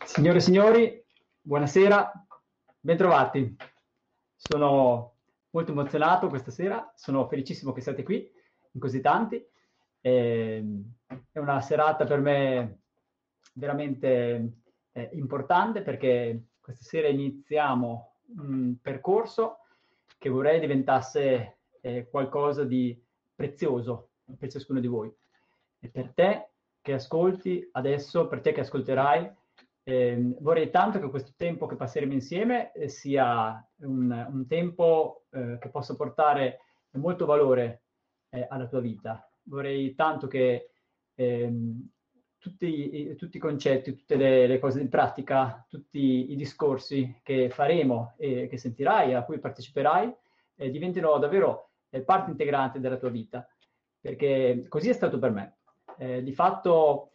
Signore e signori, buonasera, bentrovati. Sono molto emozionato questa sera, sono felicissimo che siate qui, in così tanti. È una serata per me veramente importante perché questa sera iniziamo un percorso che vorrei diventasse qualcosa di prezioso per ciascuno di voi. E per te che ascolti adesso, per te che ascolterai, vorrei tanto che questo tempo che passeremo insieme sia un tempo che possa portare molto valore alla tua vita. Vorrei tanto che tutti i concetti, tutte le cose in pratica, tutti i discorsi che faremo e che sentirai, a cui parteciperai, diventino davvero parte integrante della tua vita, perché così è stato per me. Di fatto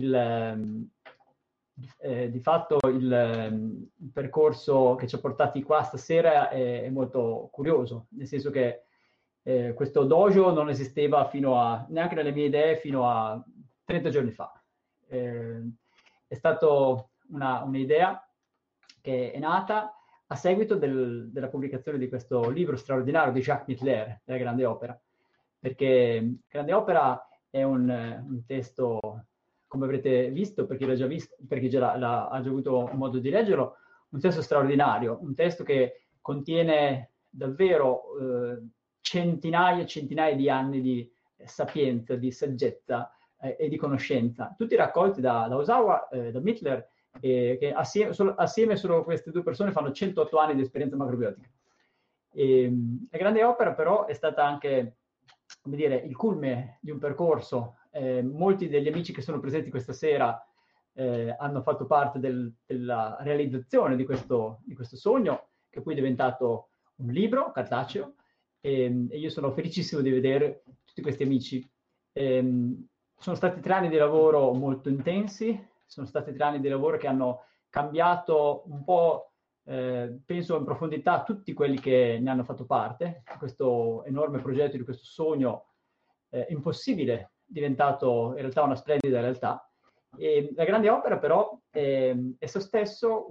il percorso che ci ha portati qua stasera è molto curioso, nel senso che questo dojo non esisteva neanche nelle mie idee fino a 30 giorni fa. È stata un'idea che è nata a seguito della pubblicazione di questo libro straordinario di Jacques Mittler, della Grande Opera, perché Grande Opera è un testo, come avrete visto, per chi l'ha già visto, per chi ha già avuto modo di leggerlo, un testo straordinario, un testo che contiene davvero centinaia e centinaia di anni di sapienza, di saggezza e di conoscenza, tutti raccolti da Osawa, da Mittler, che assieme solo queste due persone fanno 108 anni di esperienza macrobiotica. La Grande Opera però è stata anche, come dire, il culmine di un percorso. Molti degli amici che sono presenti questa sera hanno fatto parte della realizzazione di questo sogno, che poi è diventato un libro cartaceo, e io sono felicissimo di vedere tutti questi amici. Sono stati 3 anni di lavoro molto intensi, sono stati 3 anni di lavoro che hanno cambiato un po', penso in profondità, tutti quelli che ne hanno fatto parte, di questo enorme progetto, di questo sogno impossibile, diventato in realtà una splendida realtà. E la Grande Opera però è esso stesso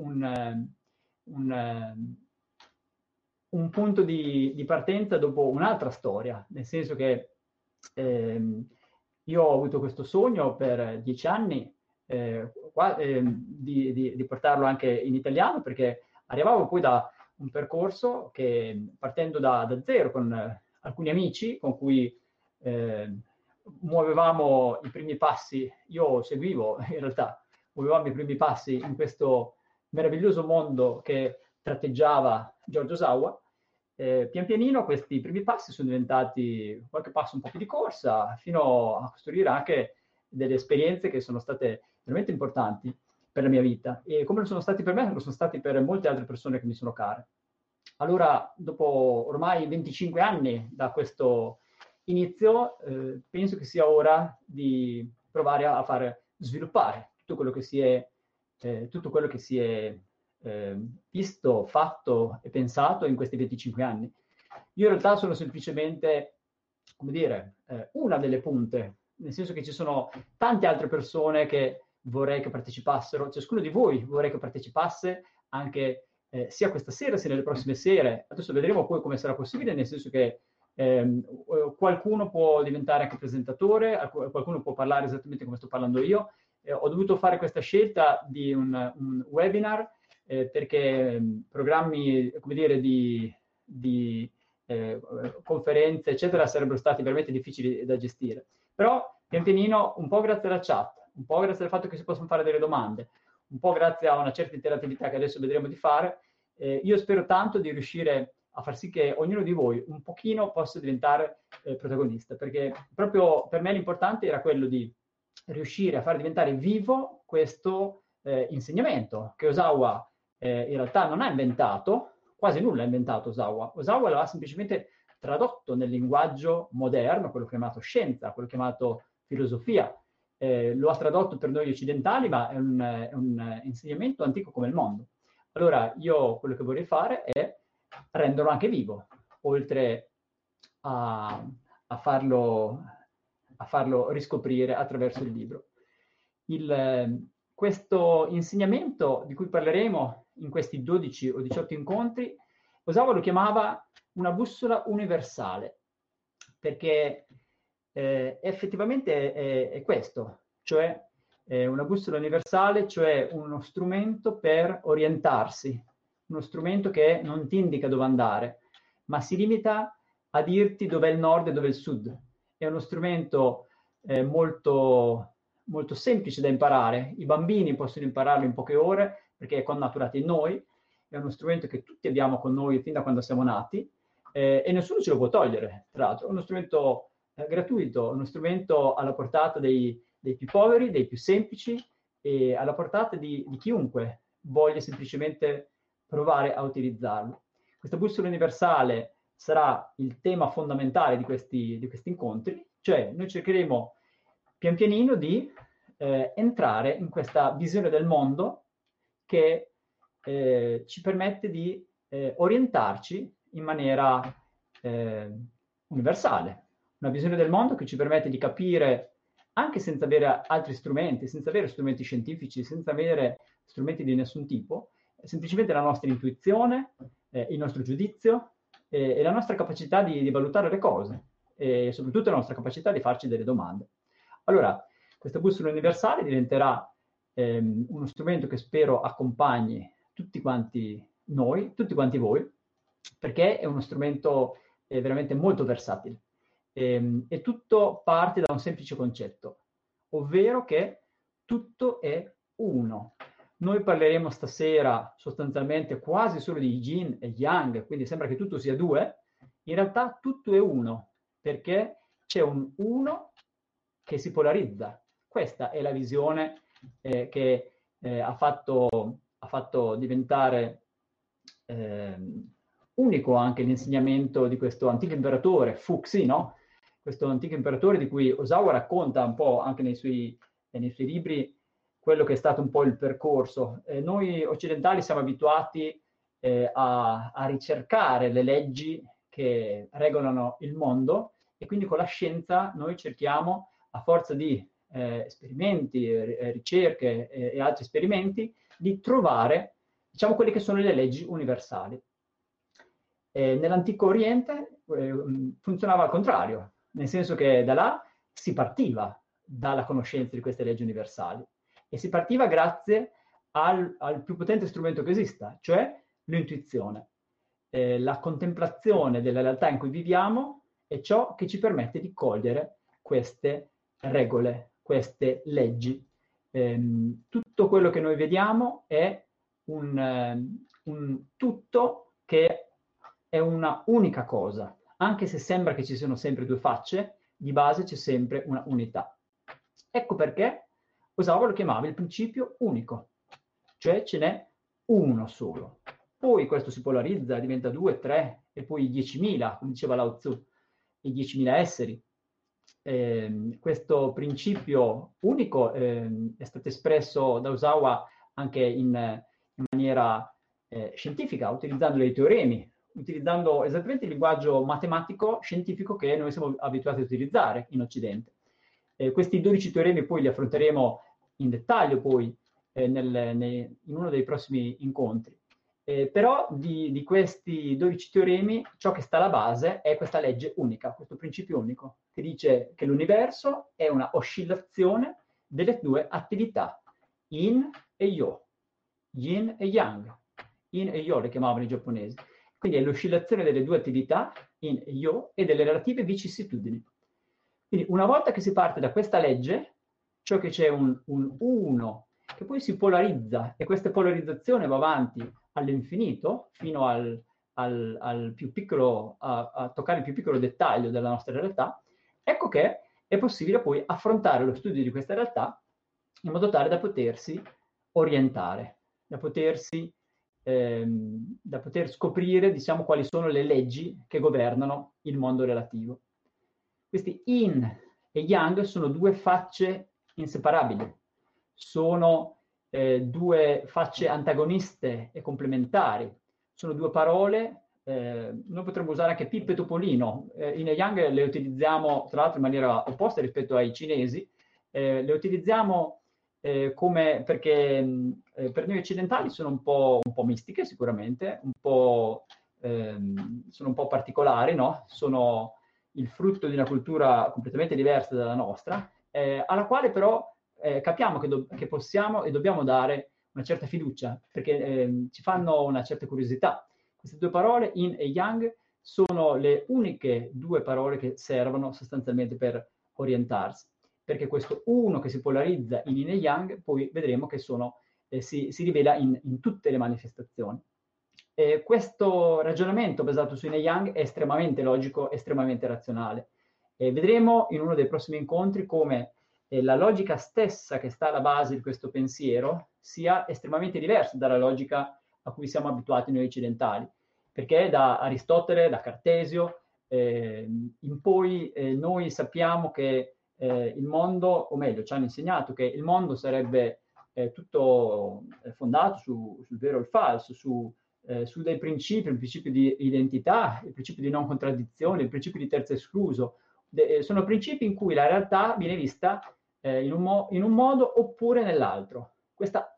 un punto di partenza dopo un'altra storia, nel senso che io ho avuto questo sogno per 10 anni di portarlo anche in italiano, perché arrivavo poi da un percorso che, partendo da zero, con alcuni amici con cui eh, muovevamo i primi passi, io seguivo in realtà, muovevamo i primi passi in questo meraviglioso mondo che tratteggiava Giorgio Osawa. Pian pianino questi primi passi sono diventati qualche passo un po' più di corsa, fino a costruire anche delle esperienze che sono state veramente importanti per la mia vita. E come lo sono stati per me, lo sono stati per molte altre persone che mi sono care. Allora, dopo ormai 25 anni da questo inizio, penso che sia ora di provare a fare sviluppare tutto quello che si è visto, fatto e pensato in questi 25 anni. Io in realtà sono semplicemente, come dire, una delle punte, nel senso che ci sono tante altre persone che vorrei che partecipassero, ciascuno di voi vorrei che partecipasse anche sia questa sera sia nelle prossime sere. Adesso vedremo poi come sarà possibile, nel senso che qualcuno può diventare anche presentatore, qualcuno può parlare esattamente come sto parlando io. Ho dovuto fare questa scelta di un webinar perché programmi, come dire, di conferenze, eccetera, sarebbero stati veramente difficili da gestire. Però, pian pianino, un po' grazie alla chat, un po' grazie al fatto che si possono fare delle domande, un po' grazie a una certa interattività che adesso vedremo di fare, io spero tanto di riuscire a far sì che ognuno di voi un pochino possa diventare protagonista, perché proprio per me l'importante era quello di riuscire a far diventare vivo questo insegnamento che Osawa in realtà non ha inventato, quasi nulla ha inventato Osawa. Osawa l'ha semplicemente tradotto nel linguaggio moderno, quello chiamato scienza, quello chiamato filosofia. Lo ha tradotto per noi occidentali, ma è un insegnamento antico come il mondo. Allora, io quello che vorrei fare è renderlo anche vivo, oltre a, a farlo riscoprire attraverso il libro. questo insegnamento di cui parleremo in questi 12 o 18 incontri, Osawa lo chiamava una bussola universale, perché effettivamente è questo, cioè una bussola universale, cioè uno strumento per orientarsi, uno strumento che non ti indica dove andare, ma si limita a dirti dov'è il nord e dov'è il sud. È uno strumento molto, molto semplice da imparare. I bambini possono impararlo in poche ore perché è connaturato in noi, è uno strumento che tutti abbiamo con noi fin da quando siamo nati e nessuno ce lo può togliere, tra l'altro. È uno strumento gratuito, uno strumento alla portata dei più poveri, dei più semplici e alla portata di chiunque voglia semplicemente provare a utilizzarlo. Questa bussola universale sarà il tema fondamentale di questi incontri, cioè noi cercheremo pian pianino di entrare in questa visione del mondo che ci permette di orientarci in maniera universale. Una visione del mondo che ci permette di capire, anche senza avere altri strumenti, senza avere strumenti scientifici, senza avere strumenti di nessun tipo, semplicemente la nostra intuizione, il nostro giudizio e la nostra capacità di valutare le cose e soprattutto la nostra capacità di farci delle domande. Allora, questa bussola universale diventerà uno strumento che spero accompagni tutti quanti noi, tutti quanti voi, perché è uno strumento veramente molto versatile. E tutto parte da un semplice concetto, ovvero che tutto è uno. Noi parleremo stasera sostanzialmente quasi solo di yin e yang, quindi sembra che tutto sia due, in realtà tutto è uno, perché c'è un uno che si polarizza. Questa è la visione che ha fatto diventare unico anche l'insegnamento di questo antico imperatore, Fuxi, no? Questo antico imperatore di cui Osawa racconta un po' anche nei suoi libri quello che è stato un po' il percorso. Noi occidentali siamo abituati a ricercare le leggi che regolano il mondo e quindi con la scienza noi cerchiamo, a forza di esperimenti, ricerche e altri esperimenti, di trovare, diciamo, quelle che sono le leggi universali. Nell'antico Oriente funzionava al contrario, nel senso che da là si partiva dalla conoscenza di queste leggi universali e si partiva grazie al più potente strumento che esista, cioè l'intuizione. La contemplazione della realtà in cui viviamo è ciò che ci permette di cogliere queste regole, queste leggi. Tutto quello che noi vediamo è un tutto che è una unica cosa, anche se sembra che ci siano sempre due facce, di base c'è sempre una unità. Ecco perché Osawa lo chiamava il principio unico, cioè ce n'è uno solo. Poi questo si polarizza, diventa 2, 3 e poi 10.000, come diceva Lao Tzu, i 10.000 esseri. Questo principio unico è stato espresso da Osawa anche in maniera scientifica, utilizzando dei teoremi, utilizzando esattamente il linguaggio matematico scientifico che noi siamo abituati a utilizzare in Occidente. Questi 12 teoremi poi li affronteremo in dettaglio poi in uno dei prossimi incontri. Però di questi 12 teoremi ciò che sta alla base è questa legge unica, questo principio unico, che dice che l'universo è una oscillazione delle due attività, yin e yo, yin e yang. Yin e yo le chiamavano i giapponesi. Quindi è l'oscillazione delle due attività, yin e yo, e delle relative vicissitudini. Quindi una volta che si parte da questa legge, ciò che c'è un uno che poi si polarizza e questa polarizzazione va avanti all'infinito fino al più piccolo, a toccare il più piccolo dettaglio della nostra realtà, ecco che è possibile poi affrontare lo studio di questa realtà in modo tale da potersi orientare, da poter scoprire, diciamo, quali sono le leggi che governano il mondo relativo. Questi yin e yang sono due facce inseparabili, sono due facce antagoniste e complementari, sono due parole, noi potremmo usare anche Pippo e Topolino, yin e yang le utilizziamo tra l'altro in maniera opposta rispetto ai cinesi, le utilizziamo perché per noi occidentali sono un po' mistiche sicuramente, sono un po' particolari, no? Sono il frutto di una cultura completamente diversa dalla nostra, alla quale però capiamo che possiamo e dobbiamo dare una certa fiducia, perché ci fanno una certa curiosità. Queste due parole, yin e yang, sono le uniche due parole che servono sostanzialmente per orientarsi, perché questo uno che si polarizza in yin e yang, poi vedremo che si rivela in tutte le manifestazioni. Questo ragionamento basato su yin e yang è estremamente logico, estremamente razionale. Vedremo in uno dei prossimi incontri come la logica stessa che sta alla base di questo pensiero sia estremamente diversa dalla logica a cui siamo abituati noi occidentali, perché da Aristotele, da Cartesio, in poi noi sappiamo che il mondo, o meglio, ci hanno insegnato che il mondo sarebbe tutto fondato sul vero e il falso, su dei principi, il principio di identità, il principio di non contraddizione, il principio di terzo escluso. Sono principi in cui la realtà viene vista in un modo oppure nell'altro. Questa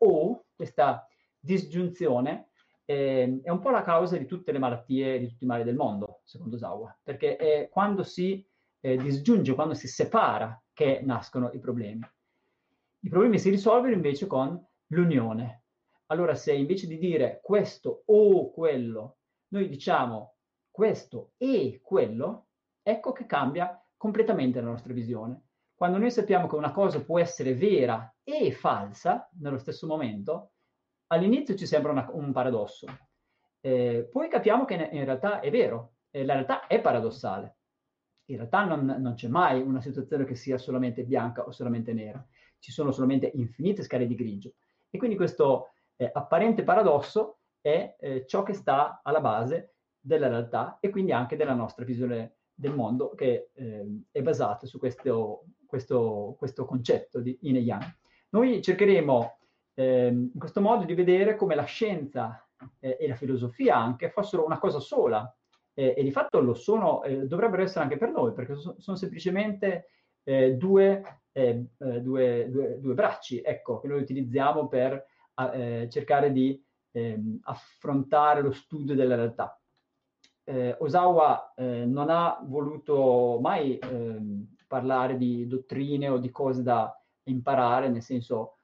disgiunzione, è un po' la causa di tutte le malattie, di tutti i mali del mondo, secondo Osawa, perché è quando si disgiunge, quando si separa che nascono i problemi. I problemi si risolvono invece con l'unione. Allora, se invece di dire questo o quello, noi diciamo questo e quello, ecco che cambia completamente la nostra visione. Quando noi sappiamo che una cosa può essere vera e falsa nello stesso momento, all'inizio ci sembra un paradosso. Poi capiamo che in realtà è vero, la realtà è paradossale. In realtà non c'è mai una situazione che sia solamente bianca o solamente nera, ci sono solamente infinite scale di grigio. E quindi questo apparente paradosso è ciò che sta alla base della realtà e quindi anche della nostra visione del mondo, che è basata su questo concetto di yin e yang. Noi cercheremo in questo modo di vedere come la scienza e la filosofia anche fossero una cosa sola, e di fatto lo sono, dovrebbero essere anche per noi, perché sono semplicemente due bracci, ecco, che noi utilizziamo per cercare di affrontare lo studio della realtà. Osawa non ha voluto mai parlare di dottrine o di cose da imparare, nel senso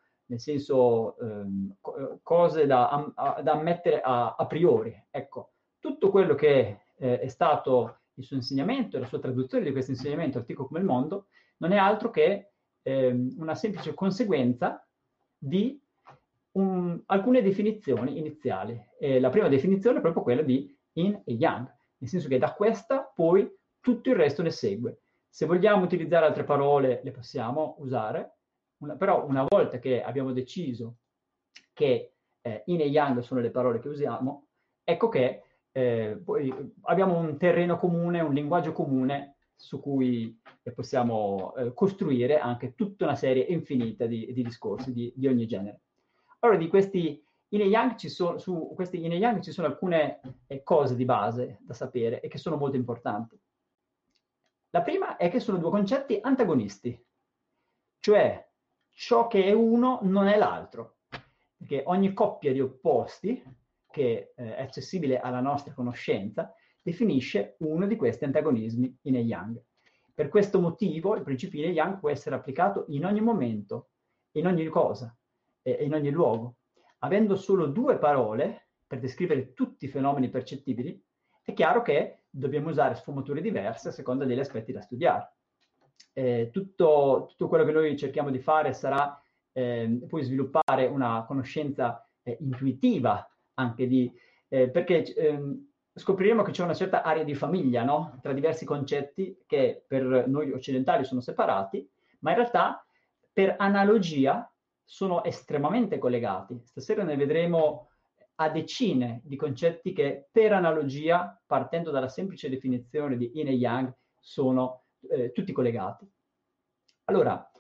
cose da ammettere a priori. Ecco, tutto quello che è stato il suo insegnamento, la sua traduzione di questo insegnamento, Antico come il mondo, non è altro che una semplice conseguenza di alcune definizioni iniziali. La prima definizione è proprio quella di yin e yang, nel senso che da questa poi tutto il resto ne segue. Se vogliamo utilizzare altre parole, le possiamo usare, però una volta che abbiamo deciso che yin e yang sono le parole che usiamo, ecco che poi abbiamo un terreno comune, un linguaggio comune su cui possiamo costruire anche tutta una serie infinita di discorsi di ogni genere. Allora, di questi yin e yang su questi yin e yang ci sono alcune cose di base da sapere e che sono molto importanti. La prima è che sono due concetti antagonisti, cioè ciò che è uno non è l'altro, perché ogni coppia di opposti che è accessibile alla nostra conoscenza definisce uno di questi antagonismi yin e yang. Per questo motivo il principio yin e yang può essere applicato in ogni momento, in ogni cosa, in ogni luogo. Avendo solo due parole per descrivere tutti i fenomeni percettibili, è chiaro che dobbiamo usare sfumature diverse a seconda degli aspetti da studiare. Tutto quello che noi cerchiamo di fare sarà poi sviluppare una conoscenza intuitiva anche perché scopriremo che c'è una certa area di famiglia, no? Tra diversi concetti che per noi occidentali sono separati, ma in realtà per analogia sono estremamente collegati. Stasera ne vedremo a decine di concetti che per analogia, partendo dalla semplice definizione di yin e yang, sono tutti collegati. Allora,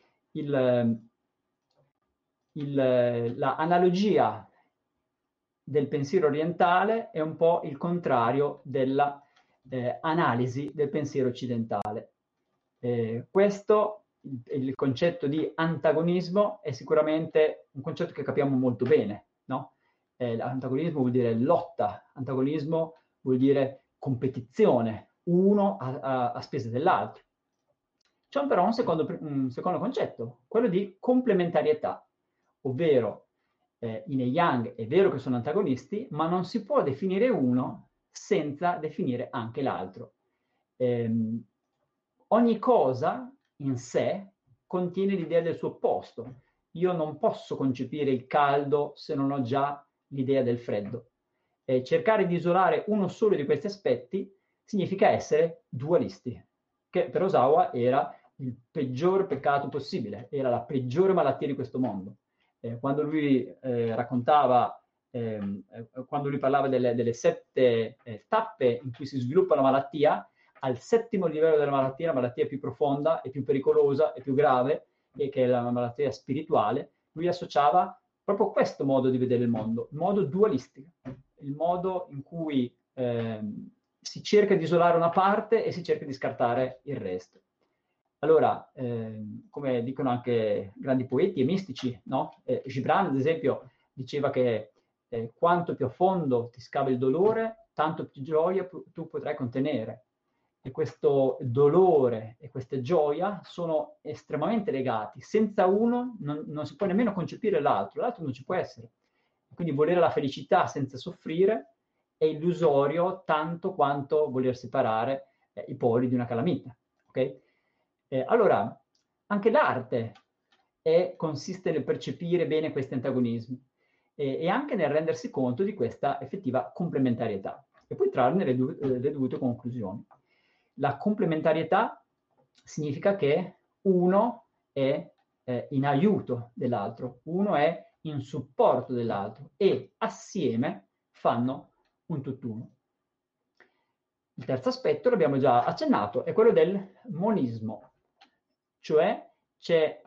la analogia del pensiero orientale è un po' il contrario della analisi del pensiero occidentale. Questo il concetto di antagonismo è sicuramente un concetto che capiamo molto bene, no? Antagonismo vuol dire lotta, antagonismo vuol dire competizione, uno a spese dell'altro. C'è però un secondo concetto, quello di complementarietà, ovvero Yin e Yang è vero che sono antagonisti, ma non si può definire uno senza definire anche l'altro. Ogni cosa in sé contiene l'idea del suo opposto. Io non posso concepire il caldo se non ho già l'idea del freddo. Cercare di isolare uno solo di questi aspetti significa essere dualisti, che per Osawa era il peggior peccato possibile, era la peggiore malattia di questo mondo. Quando lui raccontava, quando lui parlava delle 7 tappe in cui si sviluppa la malattia, al 7° livello della malattia, la malattia più profonda e più pericolosa e più grave, e che è la malattia spirituale, lui associava proprio questo modo di vedere il mondo, il modo dualistico, il modo in cui si cerca di isolare una parte e si cerca di scartare il resto. Allora, come dicono anche grandi poeti e mistici, no? Gibran, ad esempio, diceva che quanto più a fondo ti scava il dolore, tanto più gioia tu potrai contenere. E questo dolore e questa gioia sono estremamente legati. Senza uno non si può nemmeno concepire l'altro non ci può essere. Quindi volere la felicità senza soffrire è illusorio tanto quanto voler separare i poli di una calamita. Okay? Allora, anche l'arte consiste nel percepire bene questi antagonismi e anche nel rendersi conto di questa effettiva complementarietà e poi trarne le dovute conclusioni. La complementarietà significa che uno è in aiuto dell'altro, uno è in supporto dell'altro e assieme fanno un tutt'uno. Il terzo aspetto, l'abbiamo già accennato, è quello del monismo, cioè c'è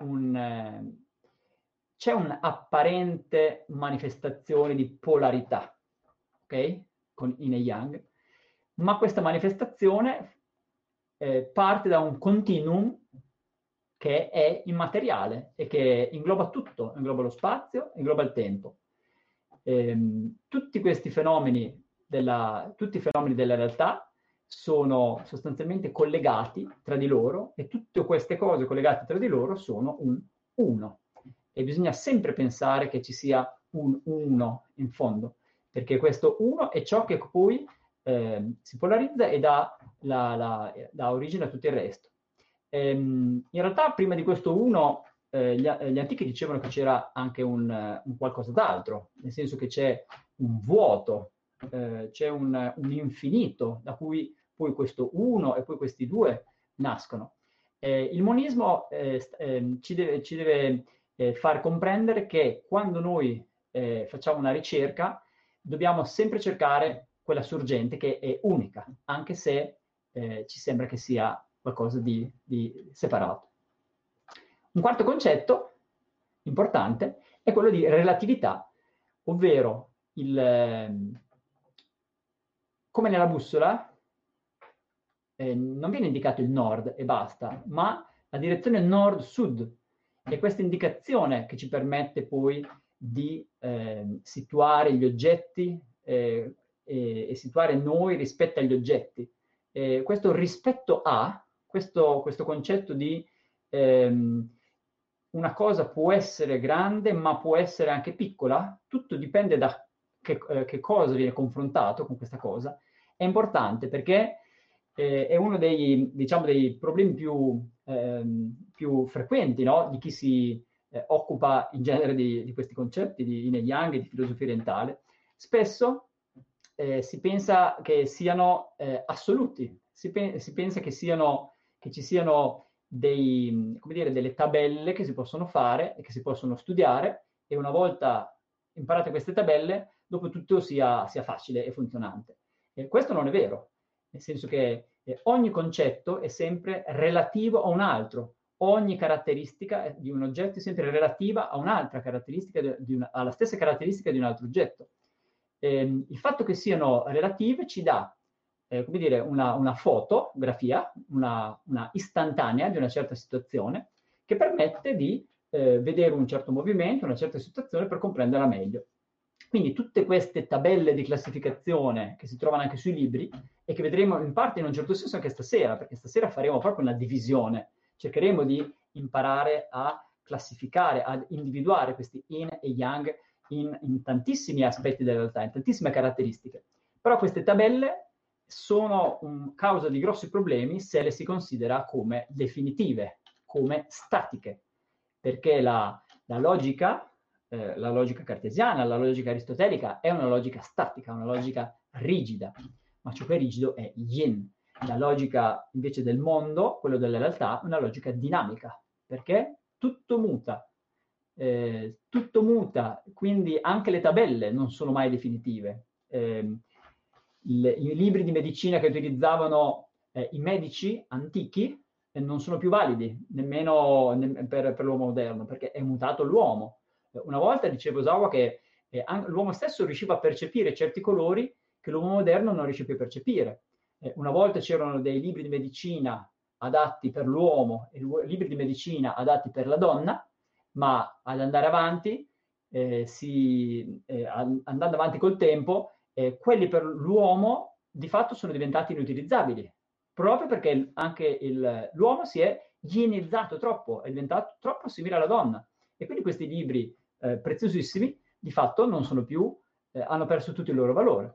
un'apparente manifestazione di polarità, ok? Con Yin e Yang, ma questa manifestazione parte da un continuum che è immateriale e che ingloba tutto, ingloba lo spazio, ingloba il tempo. Tutti questi fenomeni tutti i fenomeni della realtà sono sostanzialmente collegati tra di loro e tutte queste cose collegate tra di loro sono un uno. E bisogna sempre pensare che ci sia un uno in fondo, perché questo uno è ciò che poi si polarizza e dà origine a tutto il resto. In realtà prima di questo uno gli antichi dicevano che c'era anche un qualcosa d'altro, nel senso che c'è un vuoto, c'è un infinito da cui poi questo uno e poi questi due nascono. Il monismo ci deve far comprendere che quando noi facciamo una ricerca dobbiamo sempre cercare quella sorgente che è unica, anche se ci sembra che sia qualcosa di separato. Un quarto concetto importante è quello di relatività, ovvero come nella bussola non viene indicato il nord e basta, ma la direzione nord-sud. È questa indicazione che ci permette poi di situare gli oggetti e situare noi rispetto agli oggetti. Questo rispetto a, questo concetto di una cosa può essere grande ma può essere anche piccola, tutto dipende da che cosa viene confrontato con questa cosa, è importante perché è uno dei problemi più frequenti, no? Di chi si occupa in genere di questi concetti di Yin e Yang e di filosofia orientale. Spesso si pensa che siano assoluti, si pensa che ci siano delle tabelle che si possono fare e che si possono studiare e una volta imparate queste tabelle, dopo tutto sia facile e funzionante. Questo non è vero, nel senso che ogni concetto è sempre relativo a un altro, ogni caratteristica di un oggetto è sempre relativa a un'altra caratteristica, alla stessa caratteristica di un altro oggetto. Il fatto che siano relative ci dà una fotografia, una istantanea di una certa situazione, che permette di vedere un certo movimento, una certa situazione per comprenderla meglio. Quindi tutte queste tabelle di classificazione che si trovano anche sui libri e che vedremo in parte in un certo senso anche stasera, perché stasera faremo proprio una divisione, cercheremo di imparare a classificare, ad individuare questi yin e yang in tantissimi aspetti della realtà, in tantissime caratteristiche. Però queste tabelle sono causa di grossi problemi se le si considera come definitive, come statiche, perché la logica cartesiana, la logica aristotelica è una logica statica, una logica rigida, ma ciò che è rigido è yin. La logica invece del mondo, quello della realtà, è una logica dinamica, perché tutto muta, quindi anche le tabelle non sono mai definitive. I libri di medicina che utilizzavano i medici antichi non sono più validi nemmeno per l'uomo moderno, perché è mutato l'uomo. Una volta diceva Osawa che l'uomo stesso riusciva a percepire certi colori che l'uomo moderno non riesce più a percepire. Una volta c'erano dei libri di medicina adatti per l'uomo e libri di medicina adatti per la donna, ma ad andare avanti, andando avanti col tempo, quelli per l'uomo di fatto sono diventati inutilizzabili, proprio perché anche l'uomo si è ienizzato troppo, è diventato troppo simile alla donna. E quindi questi libri preziosissimi di fatto non sono più, hanno perso tutto il loro valore.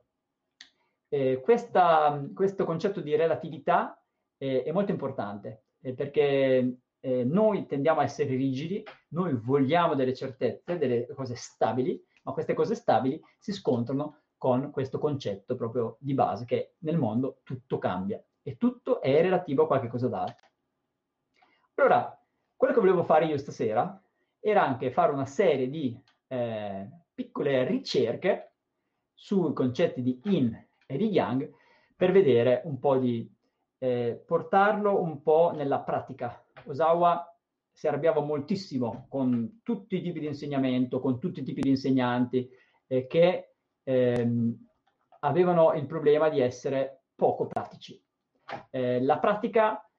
Questo concetto di relatività è molto importante, perché noi tendiamo a essere rigidi, noi vogliamo delle certezze, delle cose stabili, ma queste cose stabili si scontrano con questo concetto proprio di base, che nel mondo tutto cambia e tutto è relativo a qualche cosa d'altro. Allora, quello che volevo fare io stasera era anche fare una serie di piccole ricerche sui concetti di yin e di yang per vedere un po' di portarlo un po' nella pratica. Osawa si arrabbiava moltissimo con tutti i tipi di insegnamento, con tutti i tipi di insegnanti che avevano il problema di essere poco pratici. La pratica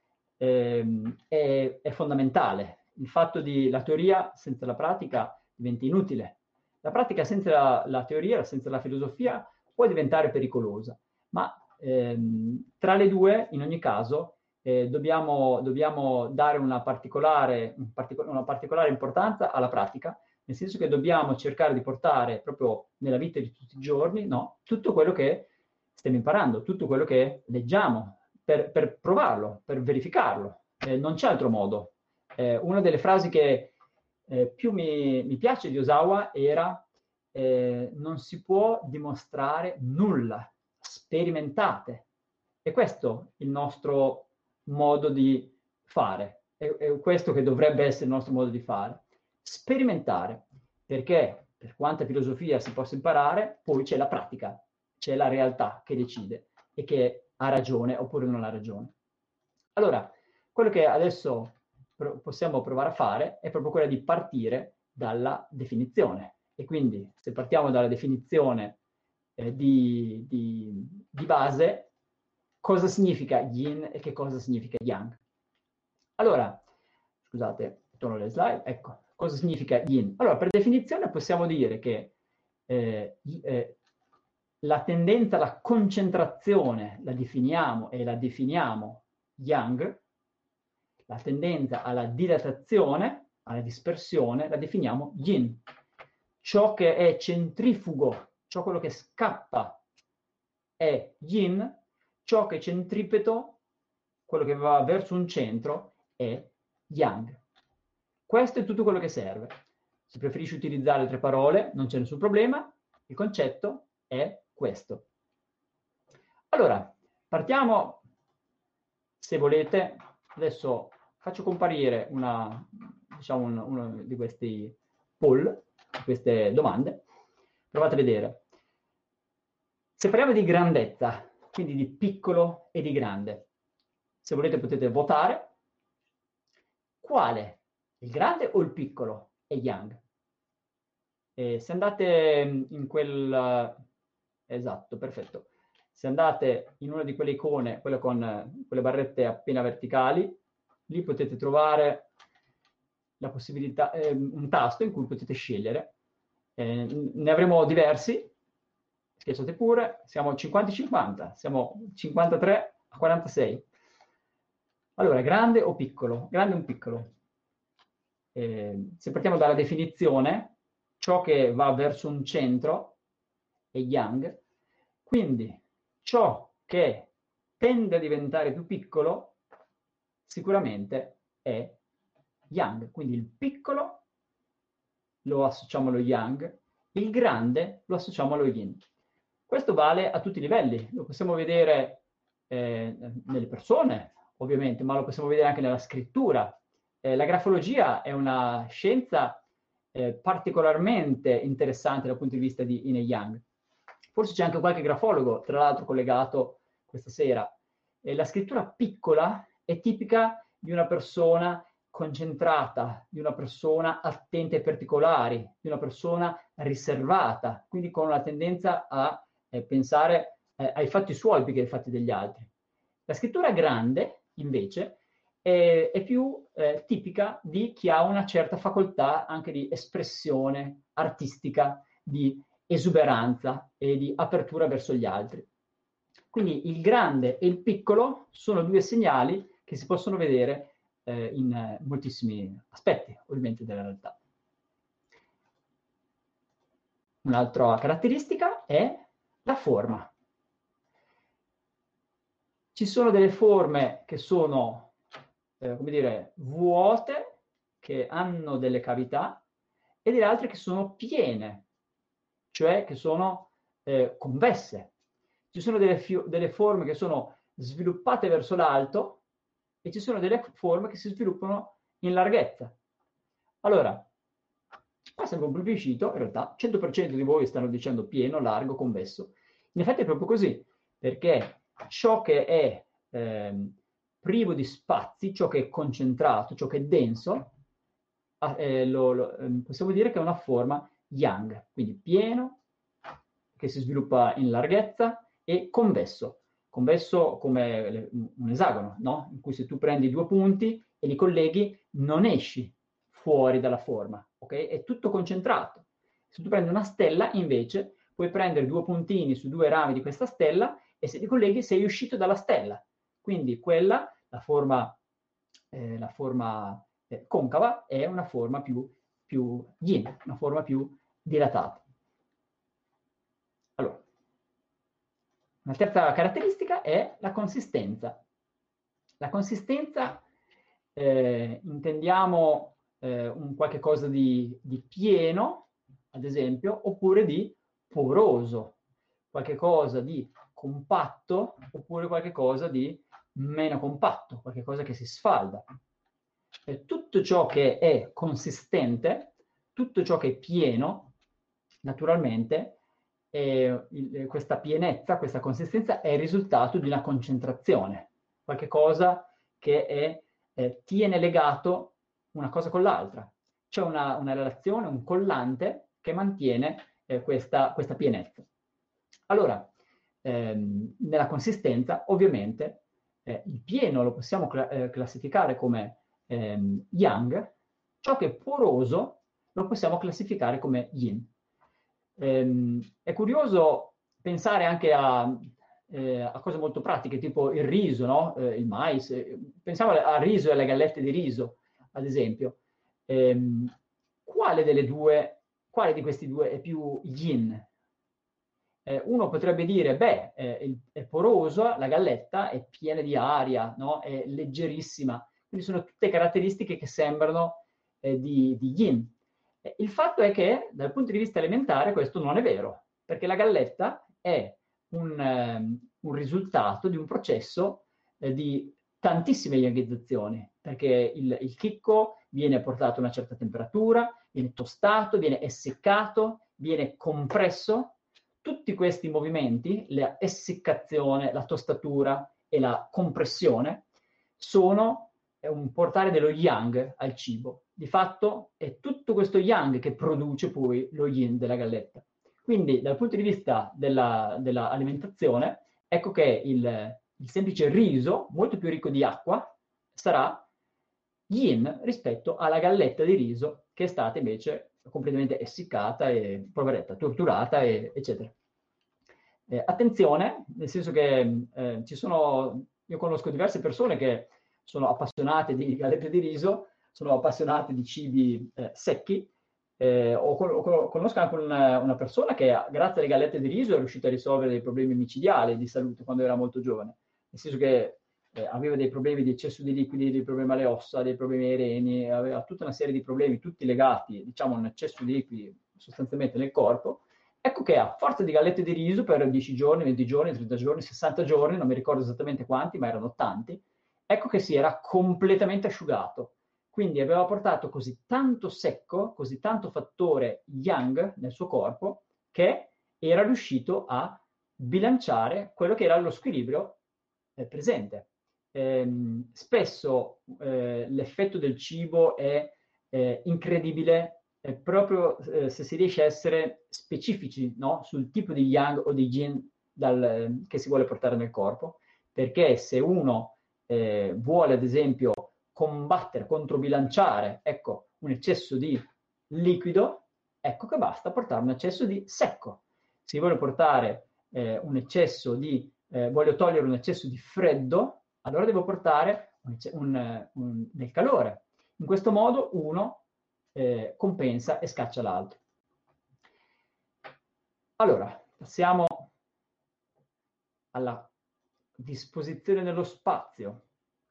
è fondamentale. Il fatto di la teoria senza la pratica diventa inutile. La pratica senza la teoria, senza la filosofia, può diventare pericolosa, ma tra le due, in ogni caso, dobbiamo dare una particolare importanza alla pratica, nel senso che dobbiamo cercare di portare proprio nella vita di tutti i giorni, no, tutto quello che stiamo imparando, tutto quello che leggiamo, per provarlo, per verificarlo. Non c'è altro modo. Una delle frasi che più mi piace di Osawa era non si può dimostrare nulla, sperimentate. E questo è il nostro modo di fare, è questo che dovrebbe essere il nostro modo di fare. Sperimentare, perché per quanta filosofia si possa imparare, poi c'è la pratica, c'è la realtà che decide e che ha ragione oppure non ha ragione. Allora, quello che adesso possiamo provare a fare è proprio quello di partire dalla definizione. E quindi, se partiamo dalla definizione di base, cosa significa yin e che cosa significa yang? Allora, scusate, torno alle slide, ecco, cosa significa yin? Allora, per definizione possiamo dire che la tendenza alla concentrazione la definiamo yang, la tendenza alla dilatazione, alla dispersione, la definiamo yin. Ciò che è centrifugo, ciò quello che scappa è yin, ciò che è centripeto, quello che va verso un centro, è yang. Questo è tutto quello che serve. Se preferisci utilizzare altre parole, non c'è nessun problema, il concetto è questo. Allora, partiamo, se volete, adesso faccio comparire uno di questi poll, queste domande, provate a vedere. Se parliamo di grandezza, quindi di piccolo e di grande, se volete potete votare. Quale? Il grande o il piccolo è yang? Se andate in quel... esatto, perfetto. Se andate in una di quelle icone, quella con quelle barrette appena verticali, lì potete trovare la possibilità, un tasto in cui potete scegliere. Ne avremo diversi, schiacciate pure, siamo 50-50, siamo 53-46. Allora, grande o piccolo? Grande o piccolo? Se partiamo dalla definizione, ciò che va verso un centro è yang, quindi ciò che tende a diventare più piccolo sicuramente è yang. Quindi il piccolo lo associamo allo yang, il grande lo associamo allo yin. Questo vale a tutti i livelli, lo possiamo vedere nelle persone, ovviamente, ma lo possiamo vedere anche nella scrittura. La grafologia è una scienza particolarmente interessante dal punto di vista di Yin e Yang. Forse c'è anche qualche grafologo, tra l'altro, collegato questa sera. La scrittura piccola è tipica di una persona concentrata, di una persona attenta ai particolari, di una persona riservata, quindi con una tendenza a pensare ai fatti suoi più che ai fatti degli altri. La scrittura grande, invece, è più tipica di chi ha una certa facoltà anche di espressione artistica, di esuberanza e di apertura verso gli altri. Quindi il grande e il piccolo sono due segnali che si possono vedere in moltissimi aspetti, ovviamente, della realtà. Un'altra caratteristica è la forma. Ci sono delle forme che sono, come dire, vuote, che hanno delle cavità, e delle altre che sono piene, cioè che sono convesse. Ci sono delle forme che sono sviluppate verso l'alto e ci sono delle forme che si sviluppano in larghezza. Allora, qua sembra un plebiscito, in realtà 100% di voi stanno dicendo pieno, largo, convesso. In effetti è proprio così, perché ciò che è privo di spazi, ciò che è concentrato, ciò che è denso, possiamo dire che è una forma yang, quindi pieno, che si sviluppa in larghezza, e convesso. Convesso come un esagono, no? In cui se tu prendi due punti e li colleghi, non esci fuori dalla forma, ok? È tutto concentrato. Se tu prendi una stella, invece, puoi prendere due puntini su due rami di questa stella e se li colleghi sei uscito dalla stella. Quindi quella, la forma concava, è una forma più yin, una forma più dilatata. Allora, una terza caratteristica è la consistenza. La consistenza intendiamo un qualche cosa di pieno, ad esempio, oppure di poroso, qualche cosa di compatto, oppure qualche cosa di meno compatto, qualche cosa che si sfalda. Tutto ciò che è consistente, tutto ciò che è pieno, naturalmente, questa pienezza, questa consistenza è il risultato di una concentrazione, qualche cosa che tiene legato una cosa con l'altra. C'è una relazione, un collante che mantiene questa pienezza. Allora, nella consistenza, ovviamente, il pieno lo possiamo classificare come yang, ciò che è poroso lo possiamo classificare come yin. È curioso pensare anche a cose molto pratiche, tipo il riso, no? Il mais. Pensiamo al riso e alle gallette di riso, ad esempio. Quale di questi due è più yin? Uno potrebbe dire, beh, è poroso, la galletta è piena di aria, no? È leggerissima. Quindi sono tutte caratteristiche che sembrano di yin. Il fatto è che dal punto di vista elementare questo non è vero, perché la galletta è un risultato di un processo di tantissime yangizzazioni, perché il chicco viene portato a una certa temperatura, viene tostato, viene essiccato, viene compresso. Tutti questi movimenti, la essiccazione, la tostatura e la compressione, sono un portare dello yang al cibo. Di fatto è tutto questo yang che produce poi lo yin della galletta. Quindi dal punto di vista dell'alimentazione, ecco che il semplice riso, molto più ricco di acqua, sarà yin rispetto alla galletta di riso che è stata invece completamente essiccata e poveretta, torturata, eccetera. Attenzione, nel senso che io conosco diverse persone che sono appassionate di gallette di riso, sono appassionate di cibi secchi, conosco anche una persona che grazie alle gallette di riso è riuscita a risolvere dei problemi micidiali di salute quando era molto giovane, nel senso che aveva dei problemi di eccesso di liquidi, dei problemi alle ossa, dei problemi ai reni, aveva tutta una serie di problemi, tutti legati, diciamo, a un eccesso di liquidi sostanzialmente nel corpo. Ecco che a forza di gallette di riso per 10 giorni, 20 giorni, 30 giorni, 60 giorni, non mi ricordo esattamente quanti, ma erano tanti, ecco che si era completamente asciugato. Quindi aveva portato così tanto secco, così tanto fattore yang nel suo corpo, che era riuscito a bilanciare quello che era lo squilibrio presente. Spesso l'effetto del cibo è incredibile proprio se si riesce a essere specifici, no? Sul tipo di yang o di yin che si vuole portare nel corpo, perché se uno vuole ad esempio combattere, controbilanciare, ecco, un eccesso di liquido, ecco che basta portare un eccesso di secco. Se vuole portare un eccesso di voglio togliere un eccesso di freddo, allora devo portare del calore. In questo modo uno compensa e scaccia l'altro. Allora, passiamo alla disposizione nello spazio.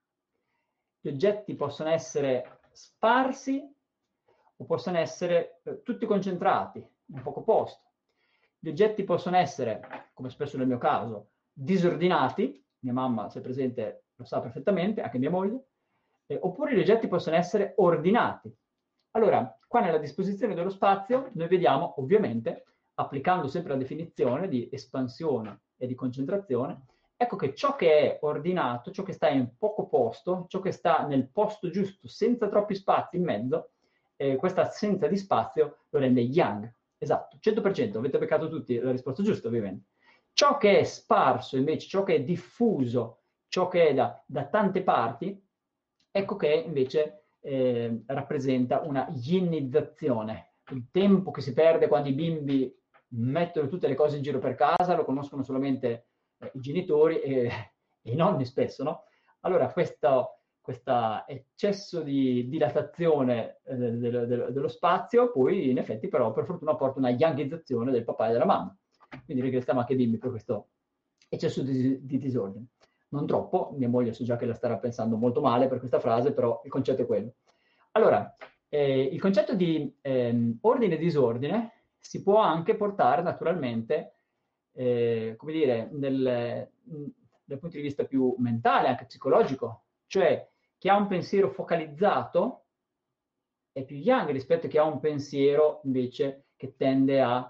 Gli oggetti possono essere sparsi o possono essere tutti concentrati in poco posto. Gli oggetti possono essere, come spesso nel mio caso, disordinati, mia mamma, se è presente, lo sa perfettamente, anche mia moglie, oppure gli oggetti possono essere ordinati. Allora, qua nella disposizione dello spazio noi vediamo, ovviamente, applicando sempre la definizione di espansione e di concentrazione, ecco che ciò che è ordinato, ciò che sta in poco posto, ciò che sta nel posto giusto, senza troppi spazi in mezzo, questa assenza di spazio lo rende yang. Esatto, 100%, avete beccato tutti la risposta giusta, ovviamente. Ciò che è sparso, invece, ciò che è diffuso, ciò che è da tante parti, ecco che invece rappresenta una yinizzazione. Il tempo che si perde quando i bimbi mettono tutte le cose in giro per casa lo conoscono solamente i genitori e i nonni spesso, no? Allora questo eccesso di dilatazione dello spazio poi in effetti però per fortuna porta una yangizzazione del papà e della mamma. Quindi ringraziamo anche i bimbi per questo eccesso di disordine. Non troppo, mia moglie so già che la starà pensando molto male per questa frase, però il concetto è quello. Allora, il concetto di ordine e disordine si può anche portare naturalmente, come dire, dal punto di vista più mentale, anche psicologico, cioè chi ha un pensiero focalizzato è più yang rispetto a chi ha un pensiero invece che tende a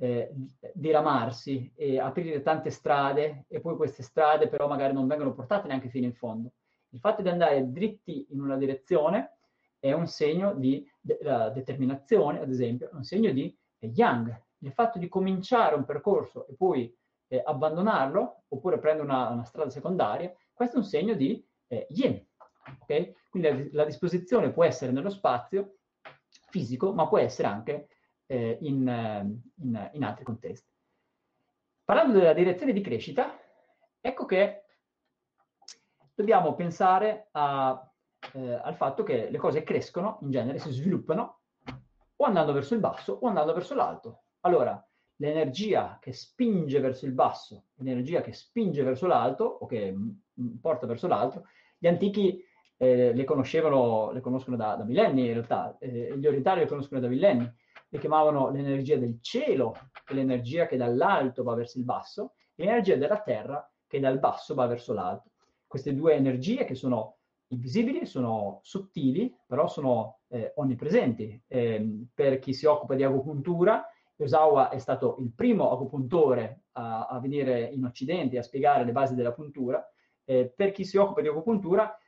diramarsi e aprire tante strade e poi queste strade però magari non vengono portate neanche fino in fondo. Il fatto di andare dritti in una direzione è un segno di determinazione, ad esempio, è un segno di yang. Il fatto di cominciare un percorso e poi abbandonarlo, oppure prendere una strada secondaria, questo è un segno di yin. Okay? Quindi la disposizione può essere nello spazio fisico, ma può essere anche in altri contesti. Parlando della direzione di crescita, ecco che dobbiamo pensare al fatto che le cose crescono, in genere si sviluppano, o andando verso il basso o andando verso l'alto. Allora, l'energia che spinge verso il basso, l'energia che spinge verso l'alto, o che porta verso l'alto, gli antichi le conoscono da millenni in realtà, gli orientali le conoscono da millenni, le chiamavano l'energia del cielo, che è l'energia che dall'alto va verso il basso, e l'energia della terra che dal basso va verso l'alto. Queste due energie che sono invisibili, sono sottili, però sono onnipresenti. Per chi si occupa di agopuntura, Osawa è stato il primo agopuntore a venire in Occidente a spiegare le basi della puntura. Per chi si occupa di agopuntura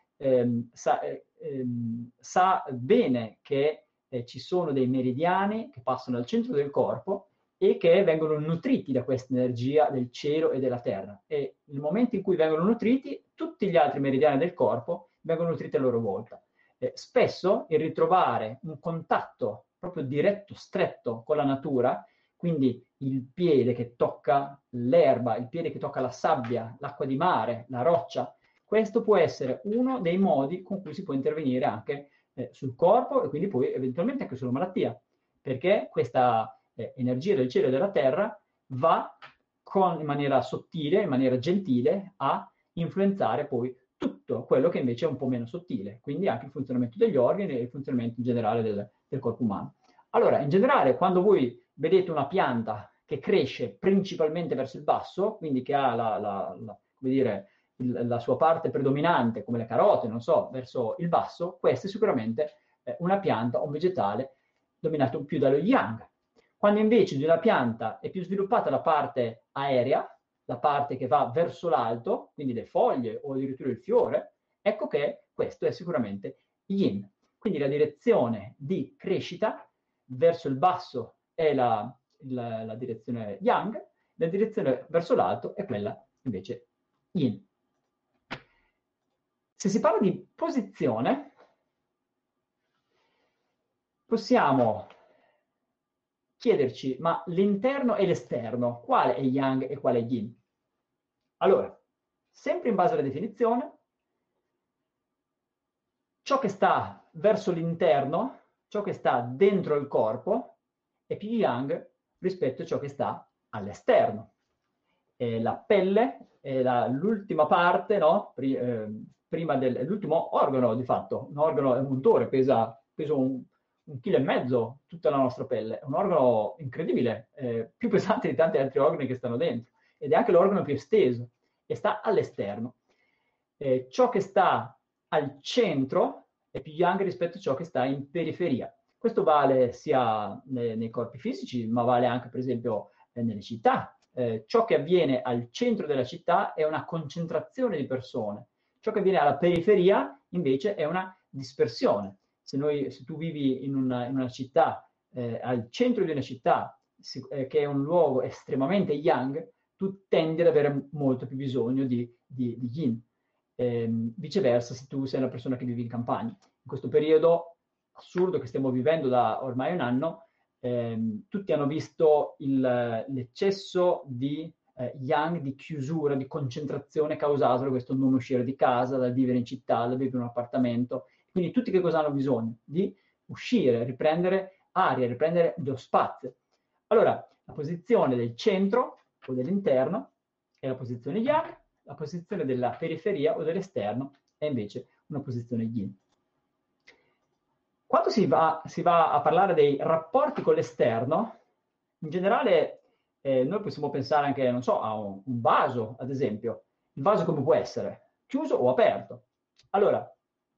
sa bene che ci sono dei meridiani che passano al centro del corpo e che vengono nutriti da questa energia del cielo e della terra. E nel momento in cui vengono nutriti, tutti gli altri meridiani del corpo vengono nutriti a loro volta. spesso il ritrovare un contatto proprio diretto, stretto con la natura, quindi il piede che tocca l'erba, il piede che tocca la sabbia, l'acqua di mare, la roccia, questo può essere uno dei modi con cui si può intervenire anche sul corpo e quindi poi eventualmente anche sulla malattia, perché questa energia del cielo e della terra va in maniera sottile, in maniera gentile, a influenzare poi tutto quello che invece è un po' meno sottile, quindi anche il funzionamento degli organi e il funzionamento in generale del corpo umano. Allora, in generale, quando voi vedete una pianta che cresce principalmente verso il basso, quindi che ha come dire, la sua parte predominante, come le carote, non so, verso il basso, questa è sicuramente una pianta o un vegetale dominato più dallo yang. Quando invece di una pianta è più sviluppata la parte aerea, la parte che va verso l'alto, quindi le foglie o addirittura il fiore, ecco che questo è sicuramente yin. Quindi la direzione di crescita verso il basso è la direzione yang, la direzione verso l'alto è quella invece yin. Se si parla di posizione, possiamo chiederci, ma l'interno e l'esterno, quale è yang e quale è yin? Allora, sempre in base alla definizione, ciò che sta verso l'interno, ciò che sta dentro il corpo, è più yang rispetto a ciò che sta all'esterno. La pelle è l'ultima parte, no? Prima l'ultimo organo di fatto, un organo, è un motore, pesa 1,5 kg tutta la nostra pelle, è un organo incredibile, più pesante di tanti altri organi che stanno dentro, ed è anche l'organo più esteso, e sta all'esterno. Ciò che sta al centro è più yang rispetto a ciò che sta in periferia. Questo vale sia nei corpi fisici, ma vale anche, per esempio, nelle città. Ciò che avviene al centro della città è una concentrazione di persone. Ciò che avviene alla periferia, invece, è una dispersione. Se tu vivi in una città, al centro di una città, che è un luogo estremamente yang, tu tendi ad avere molto più bisogno di yin. Viceversa, se tu sei una persona che vive in campagna. In questo periodo assurdo che stiamo vivendo da ormai un anno, tutti hanno visto l'eccesso di yang, di chiusura, di concentrazione causato da questo non uscire di casa, dal vivere in città, dal vivere in un appartamento. Quindi tutti che cosa hanno bisogno? Di uscire, riprendere aria, riprendere lo spazio. Allora, la posizione del centro o dell'interno è la posizione yang, la posizione della periferia o dell'esterno è invece una posizione yin. Quando si va a parlare dei rapporti con l'esterno, in generale noi possiamo pensare anche, non so, a un vaso, ad esempio. Il vaso come può essere? Chiuso o aperto? Allora,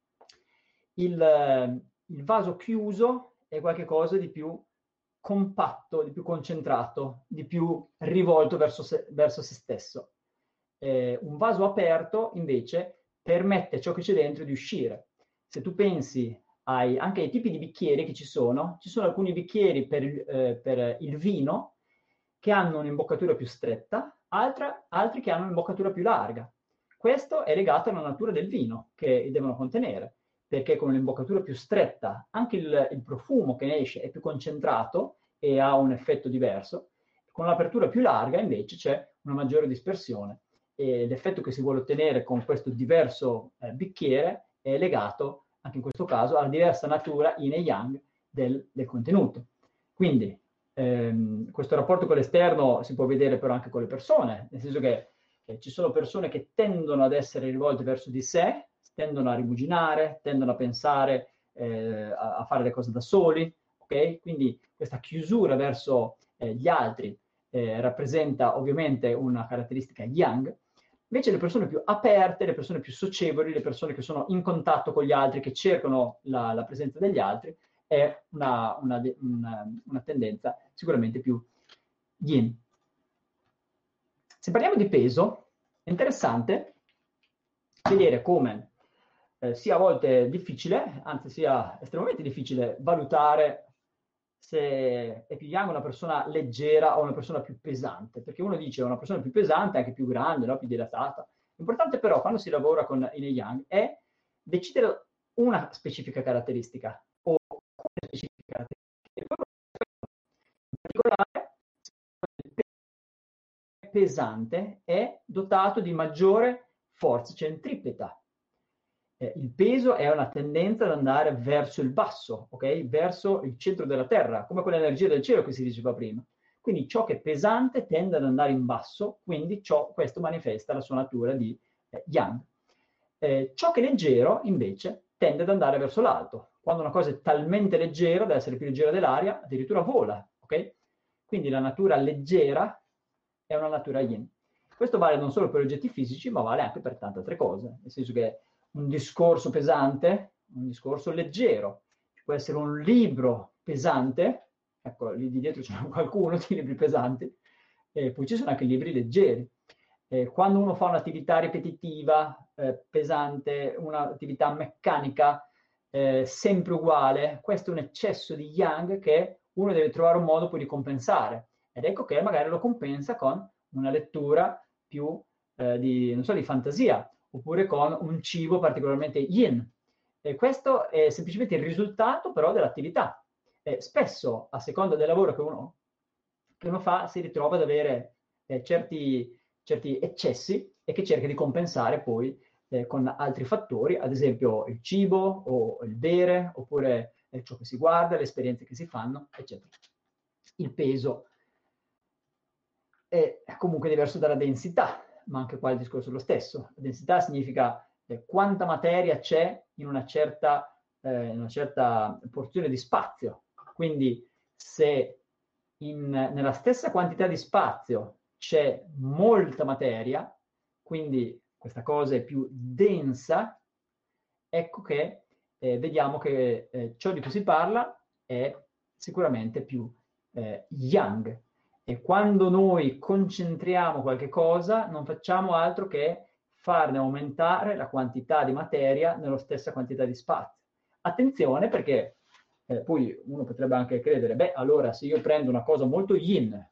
il vaso chiuso è qualcosa di più compatto, di più concentrato, di più rivolto verso se stesso. Un vaso aperto, invece, permette a ciò che c'è dentro di uscire. Se tu pensi anche ai tipi di bicchieri che ci sono alcuni bicchieri per il vino che hanno un'imboccatura più stretta, altri che hanno un'imboccatura più larga. Questo è legato alla natura del vino che devono contenere, perché con l'imboccatura più stretta anche il profumo che ne esce è più concentrato e ha un effetto diverso. Con l'apertura più larga invece c'è una maggiore dispersione e l'effetto che si vuole ottenere con questo diverso bicchiere è legato anche in questo caso alla diversa natura yin e yang del contenuto. Quindi questo rapporto con l'esterno si può vedere però anche con le persone, nel senso che ci sono persone che tendono ad essere rivolte verso di sé, tendono a rimuginare, tendono a pensare a fare le cose da soli, ok? Quindi questa chiusura verso gli altri rappresenta ovviamente una caratteristica yang. Invece le persone più aperte, le persone più socievoli, le persone che sono in contatto con gli altri, che cercano la presenza degli altri, è una tendenza sicuramente più yin. Se parliamo di peso, è interessante vedere come sia a volte difficile, anzi sia estremamente difficile, valutare se è più yang una persona leggera o una persona più pesante, perché uno dice una persona più pesante è anche più grande, no? Più dilatata. L'importante però quando si lavora con Yin e Yang è decidere una specifica caratteristica o alcune specifiche caratteristiche. In particolare, il pesante è dotato di maggiore forza centripeta. Il peso è una tendenza ad andare verso il basso, ok? Verso il centro della Terra, come quell'energia del cielo che si diceva prima. Quindi ciò che è pesante tende ad andare in basso, quindi questo manifesta la sua natura di yang. Ciò che è leggero, invece, tende ad andare verso l'alto. Quando una cosa è talmente leggera, da essere più leggera dell'aria, addirittura vola, ok? Quindi la natura leggera è una natura yin. Questo vale non solo per oggetti fisici, ma vale anche per tante altre cose, nel senso che un discorso pesante, un discorso leggero, può essere un libro pesante, ecco, lì di dietro c'è qualcuno di libri pesanti, e poi ci sono anche libri leggeri. Quando uno fa un'attività ripetitiva, pesante, un'attività meccanica, sempre uguale, questo è un eccesso di yang che uno deve trovare un modo poi di compensare. Ed ecco che magari lo compensa con una lettura più non so, di fantasia, oppure con un cibo particolarmente yin. E questo è semplicemente il risultato però dell'attività. Spesso, a seconda del lavoro che uno fa, si ritrova ad avere certi eccessi e che cerca di compensare poi con altri fattori, ad esempio il cibo o il bere, oppure ciò che si guarda, le esperienze che si fanno, eccetera. Il peso è comunque diverso dalla densità, ma anche qua il discorso è lo stesso. La densità significa quanta materia c'è in una certa porzione di spazio. Quindi se nella stessa quantità di spazio c'è molta materia, quindi questa cosa è più densa, ecco che vediamo che ciò di cui si parla è sicuramente più yang. E quando noi concentriamo qualche cosa, non facciamo altro che farne aumentare la quantità di materia nella stessa quantità di spazio. Attenzione perché poi uno potrebbe anche credere, beh, allora se io prendo una cosa molto yin,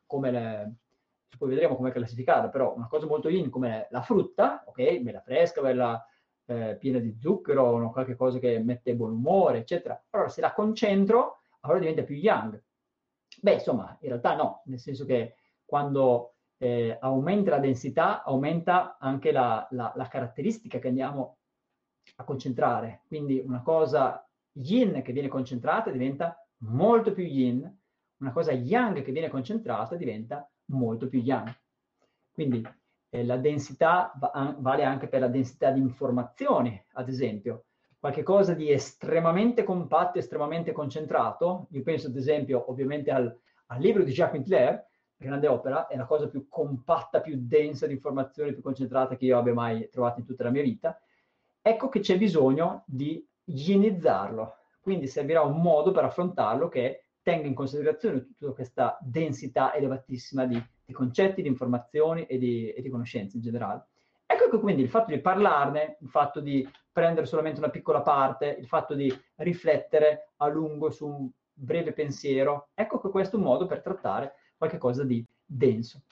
poi vedremo come classificarla, però una cosa molto yin come la frutta, ok, bella fresca, bella piena di zucchero, no, qualche cosa che mette buon umore, eccetera. Allora se la concentro, allora diventa più yang. Beh, insomma, in realtà no, nel senso che quando aumenta la densità, aumenta anche la caratteristica che andiamo a concentrare. Quindi una cosa yin che viene concentrata diventa molto più yin, una cosa yang che viene concentrata diventa molto più yang. Quindi la densità vale anche per la densità di informazioni, ad esempio. Qualche cosa di estremamente compatto, estremamente concentrato, io penso ad esempio ovviamente al libro di Jacques Michelet, grande opera, è la cosa più compatta, più densa di informazioni, più concentrata che io abbia mai trovato in tutta la mia vita. Ecco che c'è bisogno di ienizzarlo, quindi servirà un modo per affrontarlo che tenga in considerazione tutta questa densità elevatissima di concetti, di informazioni e di conoscenze in generale. Ecco che quindi il fatto di parlarne, il fatto di prendere solamente una piccola parte, il fatto di riflettere a lungo su un breve pensiero, ecco che questo è un modo per trattare qualcosa di denso.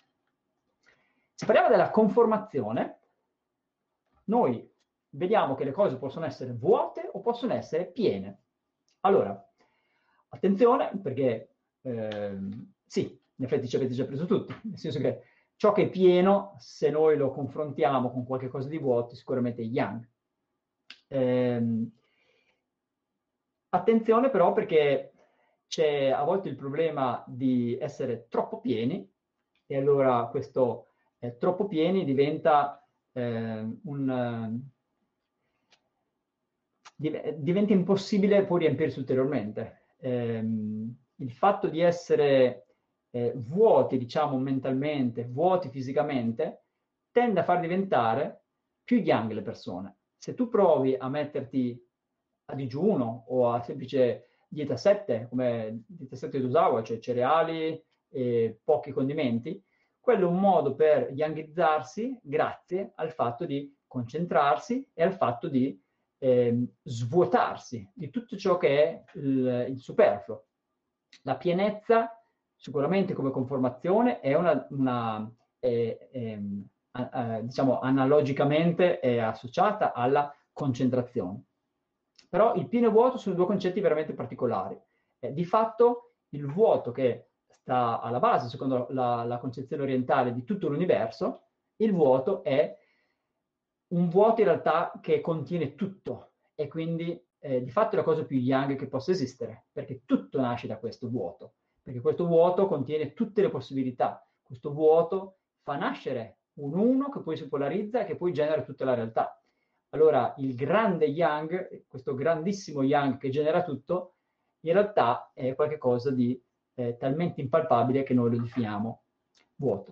Se parliamo della conformazione, noi vediamo che le cose possono essere vuote o possono essere piene. Allora, attenzione perché sì, in effetti ci avete già preso tutti, nel senso che ciò che è pieno, se noi lo confrontiamo con qualche cosa di vuoto, sicuramente è yang. Attenzione però perché c'è a volte il problema di essere troppo pieni e allora questo troppo pieni diventa diventa impossibile poi riempirsi ulteriormente. Il fatto di essere vuoti, diciamo, mentalmente, vuoti fisicamente, tende a far diventare più yang le persone. Se tu provi a metterti a digiuno o a semplice dieta 7, come dieta 7 di Osawa, cioè cereali e pochi condimenti, quello è un modo per yanghizzarsi grazie al fatto di concentrarsi e al fatto di svuotarsi di tutto ciò che è il superfluo. La pienezza, sicuramente come conformazione, è diciamo, analogicamente è associata alla concentrazione. Però il pieno e vuoto sono due concetti veramente particolari. Di fatto il vuoto che sta alla base, secondo la concezione orientale, di tutto l'universo, il vuoto è un vuoto in realtà che contiene tutto e quindi di fatto è la cosa più yang che possa esistere, perché tutto nasce da questo vuoto, perché questo vuoto contiene tutte le possibilità, questo vuoto fa nascere un uno che poi si polarizza e che poi genera tutta la realtà. Allora il grande yang, questo grandissimo yang che genera tutto, in realtà è qualcosa di talmente impalpabile che noi lo definiamo vuoto.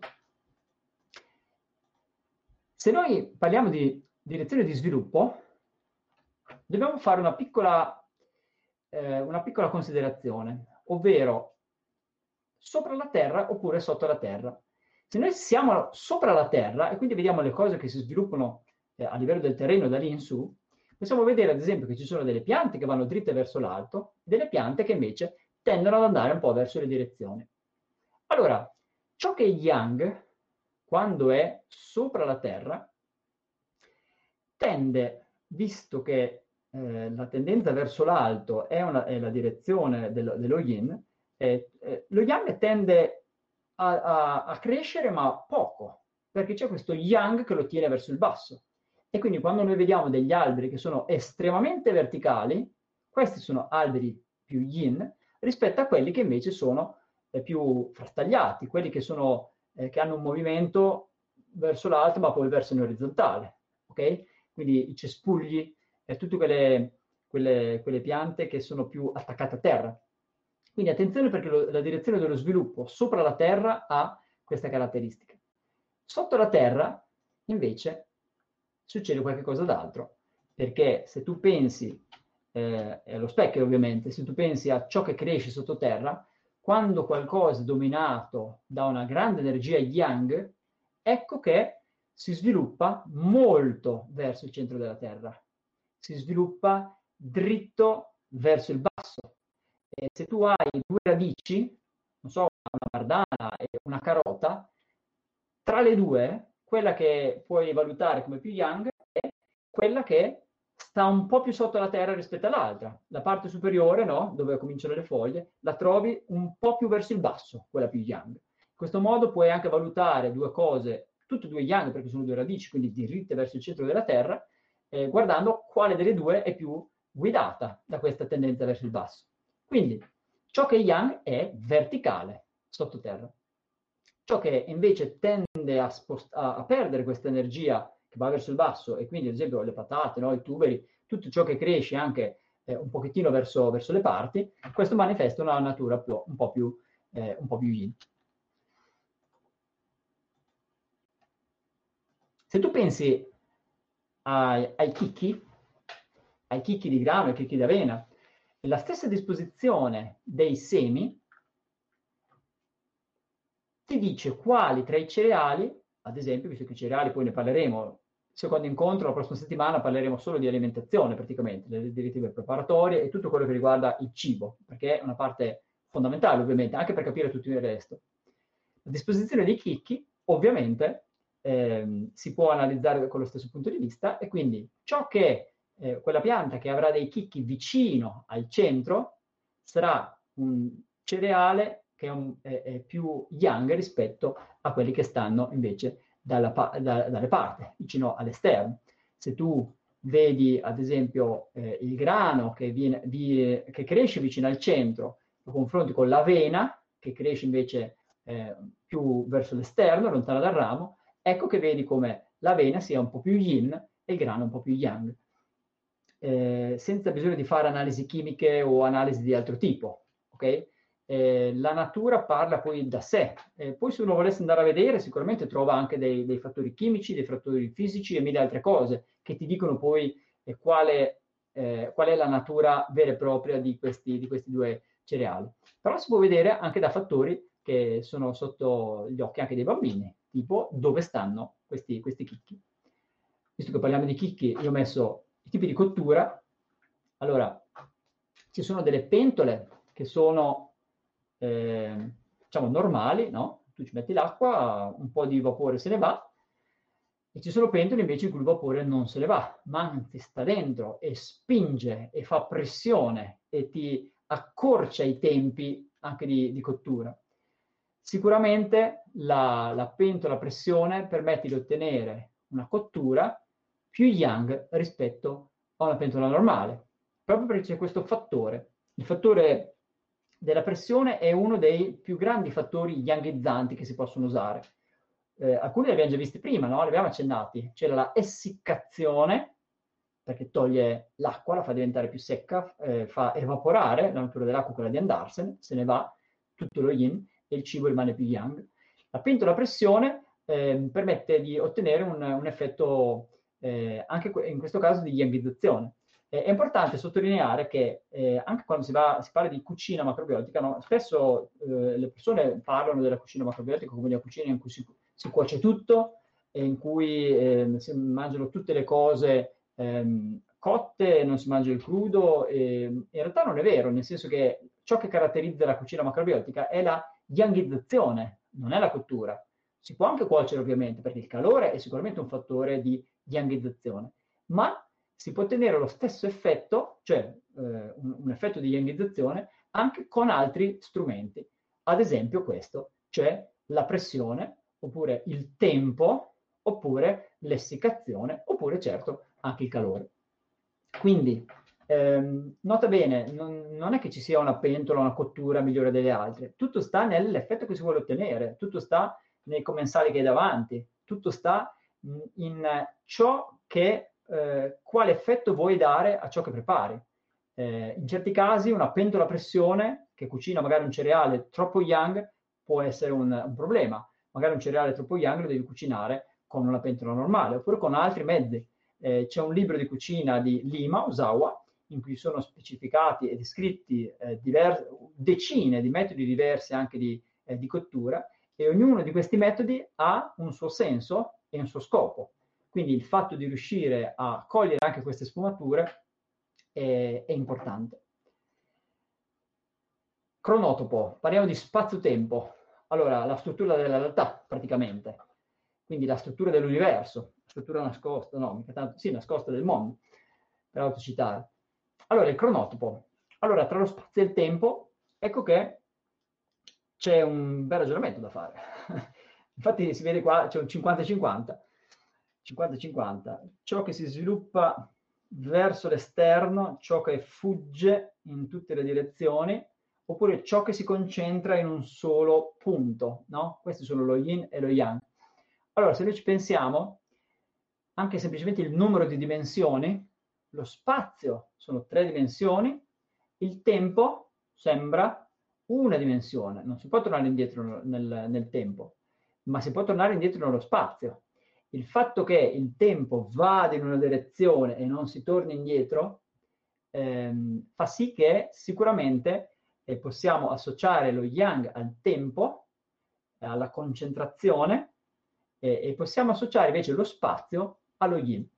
Se noi parliamo di direzione di sviluppo, dobbiamo fare una piccola considerazione, ovvero sopra la Terra oppure sotto la Terra. Se noi siamo sopra la Terra e quindi vediamo le cose che si sviluppano a livello del terreno da lì in su, possiamo vedere ad esempio che ci sono delle piante che vanno dritte verso l'alto, delle piante che invece tendono ad andare un po' verso le direzioni. Allora, ciò che è yang, quando è sopra la Terra, tende, visto che la tendenza verso l'alto è la direzione dello yin, lo yang tende a crescere ma poco, perché c'è questo yang che lo tiene verso il basso. E quindi quando noi vediamo degli alberi che sono estremamente verticali, questi sono alberi più yin rispetto a quelli che invece sono più frastagliati, quelli che hanno un movimento verso l'alto ma poi verso in orizzontale, ok? Quindi i cespugli e tutte quelle piante che sono più attaccate a terra. Quindi attenzione perché la direzione dello sviluppo sopra la terra ha questa caratteristica. Sotto la terra, invece, succede qualcosa d'altro, perché se tu pensi, è allo specchio ovviamente, se tu pensi a ciò che cresce sottoterra, quando qualcosa è dominato da una grande energia yang, ecco che si sviluppa molto verso il centro della Terra, si sviluppa dritto verso il basso. E se tu hai due radici, non so, una bardana e una carota, tra le due, quella che puoi valutare come più yang è quella che sta un po' più sotto la terra rispetto all'altra. La parte superiore, no, dove cominciano le foglie, la trovi un po' più verso il basso, quella più yang. In questo modo puoi anche valutare due cose, tutte e due yang perché sono due radici, quindi diritte verso il centro della terra, guardando quale delle due è più guidata da questa tendenza verso il basso. Quindi ciò che è yang è verticale sottoterra. Ciò che invece tende a perdere questa energia che va verso il basso, e quindi ad esempio le patate, no, i tuberi, tutto ciò che cresce anche un pochettino verso le parti, questo manifesta una natura un po' più yin. Se tu pensi ai chicchi di grano, ai chicchi d'avena, la stessa disposizione dei semi ti dice quali tra i cereali, ad esempio, visto che i cereali poi ne parleremo, secondo incontro la prossima settimana parleremo solo di alimentazione praticamente, delle direttive preparatorie e tutto quello che riguarda il cibo, perché è una parte fondamentale ovviamente, anche per capire tutto il resto. La disposizione dei chicchi ovviamente si può analizzare con lo stesso punto di vista e quindi ciò che quella pianta che avrà dei chicchi vicino al centro sarà un cereale che è più yang rispetto a quelli che stanno invece dalle parti, vicino all'esterno. Se tu vedi ad esempio il grano che cresce vicino al centro, lo confronti con l'avena che cresce invece più verso l'esterno, lontano dal ramo, ecco che vedi come l'avena sia un po' più yin e il grano un po' più yang. Senza bisogno di fare analisi chimiche o analisi di altro tipo, ok? La natura parla poi da sé. Poi se uno volesse andare a vedere, sicuramente trova anche dei fattori chimici, dei fattori fisici e mille altre cose che ti dicono poi qual è la natura vera e propria di questi due cereali. Però si può vedere anche da fattori che sono sotto gli occhi anche dei bambini, tipo dove stanno questi chicchi. Visto che parliamo di chicchi, io ho messo i tipi di cottura. Allora, ci sono delle pentole che sono diciamo normali, no? Tu ci metti l'acqua, un po' di vapore se ne va, E ci sono pentole invece in cui il vapore non se ne va, ma anzi sta dentro e spinge e fa pressione e ti accorcia i tempi anche di cottura. Sicuramente la pentola a pressione permette di ottenere una cottura più yang rispetto a una pentola normale, proprio perché c'è questo fattore. Il fattore della pressione è uno dei più grandi fattori yanghizzanti che si possono usare. Alcuni li abbiamo già visti prima, no? Li abbiamo accennati. C'era la essiccazione, perché toglie l'acqua, la fa diventare più secca, fa evaporare la natura dell'acqua, quella di andarsene, se ne va tutto lo yin e il cibo rimane più yang. La pentola a pressione permette di ottenere un effetto, anche in questo caso, di yangizzazione. È importante sottolineare che anche quando si parla di cucina macrobiotica, no, spesso le persone parlano della cucina macrobiotica come di una cucina in cui si cuoce tutto, e in cui si mangiano tutte le cose cotte, non si mangia il crudo. In realtà non è vero, nel senso che ciò che caratterizza la cucina macrobiotica è la yangizzazione, non è la cottura. Si può anche cuocere ovviamente, perché il calore è sicuramente un fattore di yangizzazione, ma si può ottenere lo stesso effetto, cioè un effetto di yangizzazione, anche con altri strumenti. Ad esempio questo, cioè la pressione, oppure il tempo, oppure l'essiccazione, oppure certo anche il calore. Quindi, nota bene, non è che ci sia una pentola, una cottura migliore delle altre, tutto sta nell'effetto che si vuole ottenere, tutto sta nei commensali che hai davanti, tutto sta in ciò che, quale effetto vuoi dare a ciò che prepari. In certi casi una pentola a pressione che cucina magari un cereale troppo yang può essere un problema. Magari un cereale troppo yang lo devi cucinare con una pentola normale, oppure con altri mezzi. C'è un libro di cucina di Lima, Ozawa, in cui sono specificati e descritti decine di metodi diversi anche di cottura, e ognuno di questi metodi ha un suo senso e un suo scopo. Quindi il fatto di riuscire a cogliere anche queste sfumature è importante. Cronotopo, parliamo di spazio-tempo. Allora, la struttura della realtà, praticamente. Quindi la struttura dell'universo, la struttura nascosta, no, mica tanto, sì, nascosta del mondo, per autocitare. Allora, il cronotopo. Allora, tra lo spazio e il tempo, ecco che c'è un bel ragionamento da fare. Infatti si vede qua, c'è un 50-50. 50-50. Ciò che si sviluppa verso l'esterno, ciò che fugge in tutte le direzioni, oppure ciò che si concentra in un solo punto, no? Questi sono lo yin e lo yang. Allora, se noi ci pensiamo, anche semplicemente il numero di dimensioni, lo spazio sono 3 dimensioni, il tempo sembra una dimensione, non si può tornare indietro nel tempo, ma si può tornare indietro nello spazio. Il fatto che il tempo vada in una direzione e non si torni indietro fa sì che sicuramente possiamo associare lo yang al tempo, alla concentrazione, e possiamo associare invece lo spazio allo yin.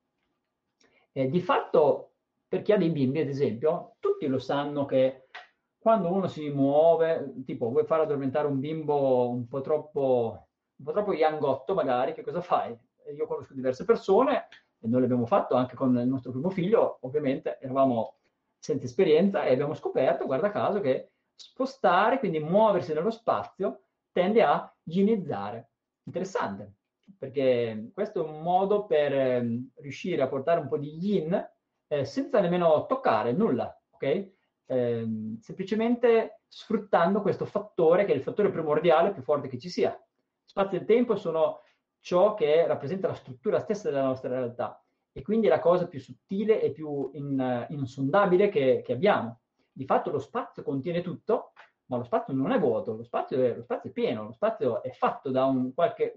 Di fatto, per chi ha dei bimbi, ad esempio, tutti lo sanno che quando uno si muove, tipo vuoi far addormentare un bimbo un po' troppo yangotto magari, che cosa fai? Io conosco diverse persone, e noi l'abbiamo fatto anche con il nostro primo figlio, ovviamente eravamo senza esperienza e abbiamo scoperto, guarda caso, che spostare, quindi muoversi nello spazio, tende a yinizzare. Interessante, perché questo è un modo per riuscire a portare un po' di yin senza nemmeno toccare nulla, ok? Semplicemente sfruttando questo fattore che è il fattore primordiale più forte che ci sia. Spazio e tempo sono ciò che rappresenta la struttura stessa della nostra realtà, e quindi è la cosa più sottile e più insondabile che abbiamo. Di fatto lo spazio contiene tutto, ma lo spazio non è vuoto, lo spazio è pieno, lo spazio è fatto da un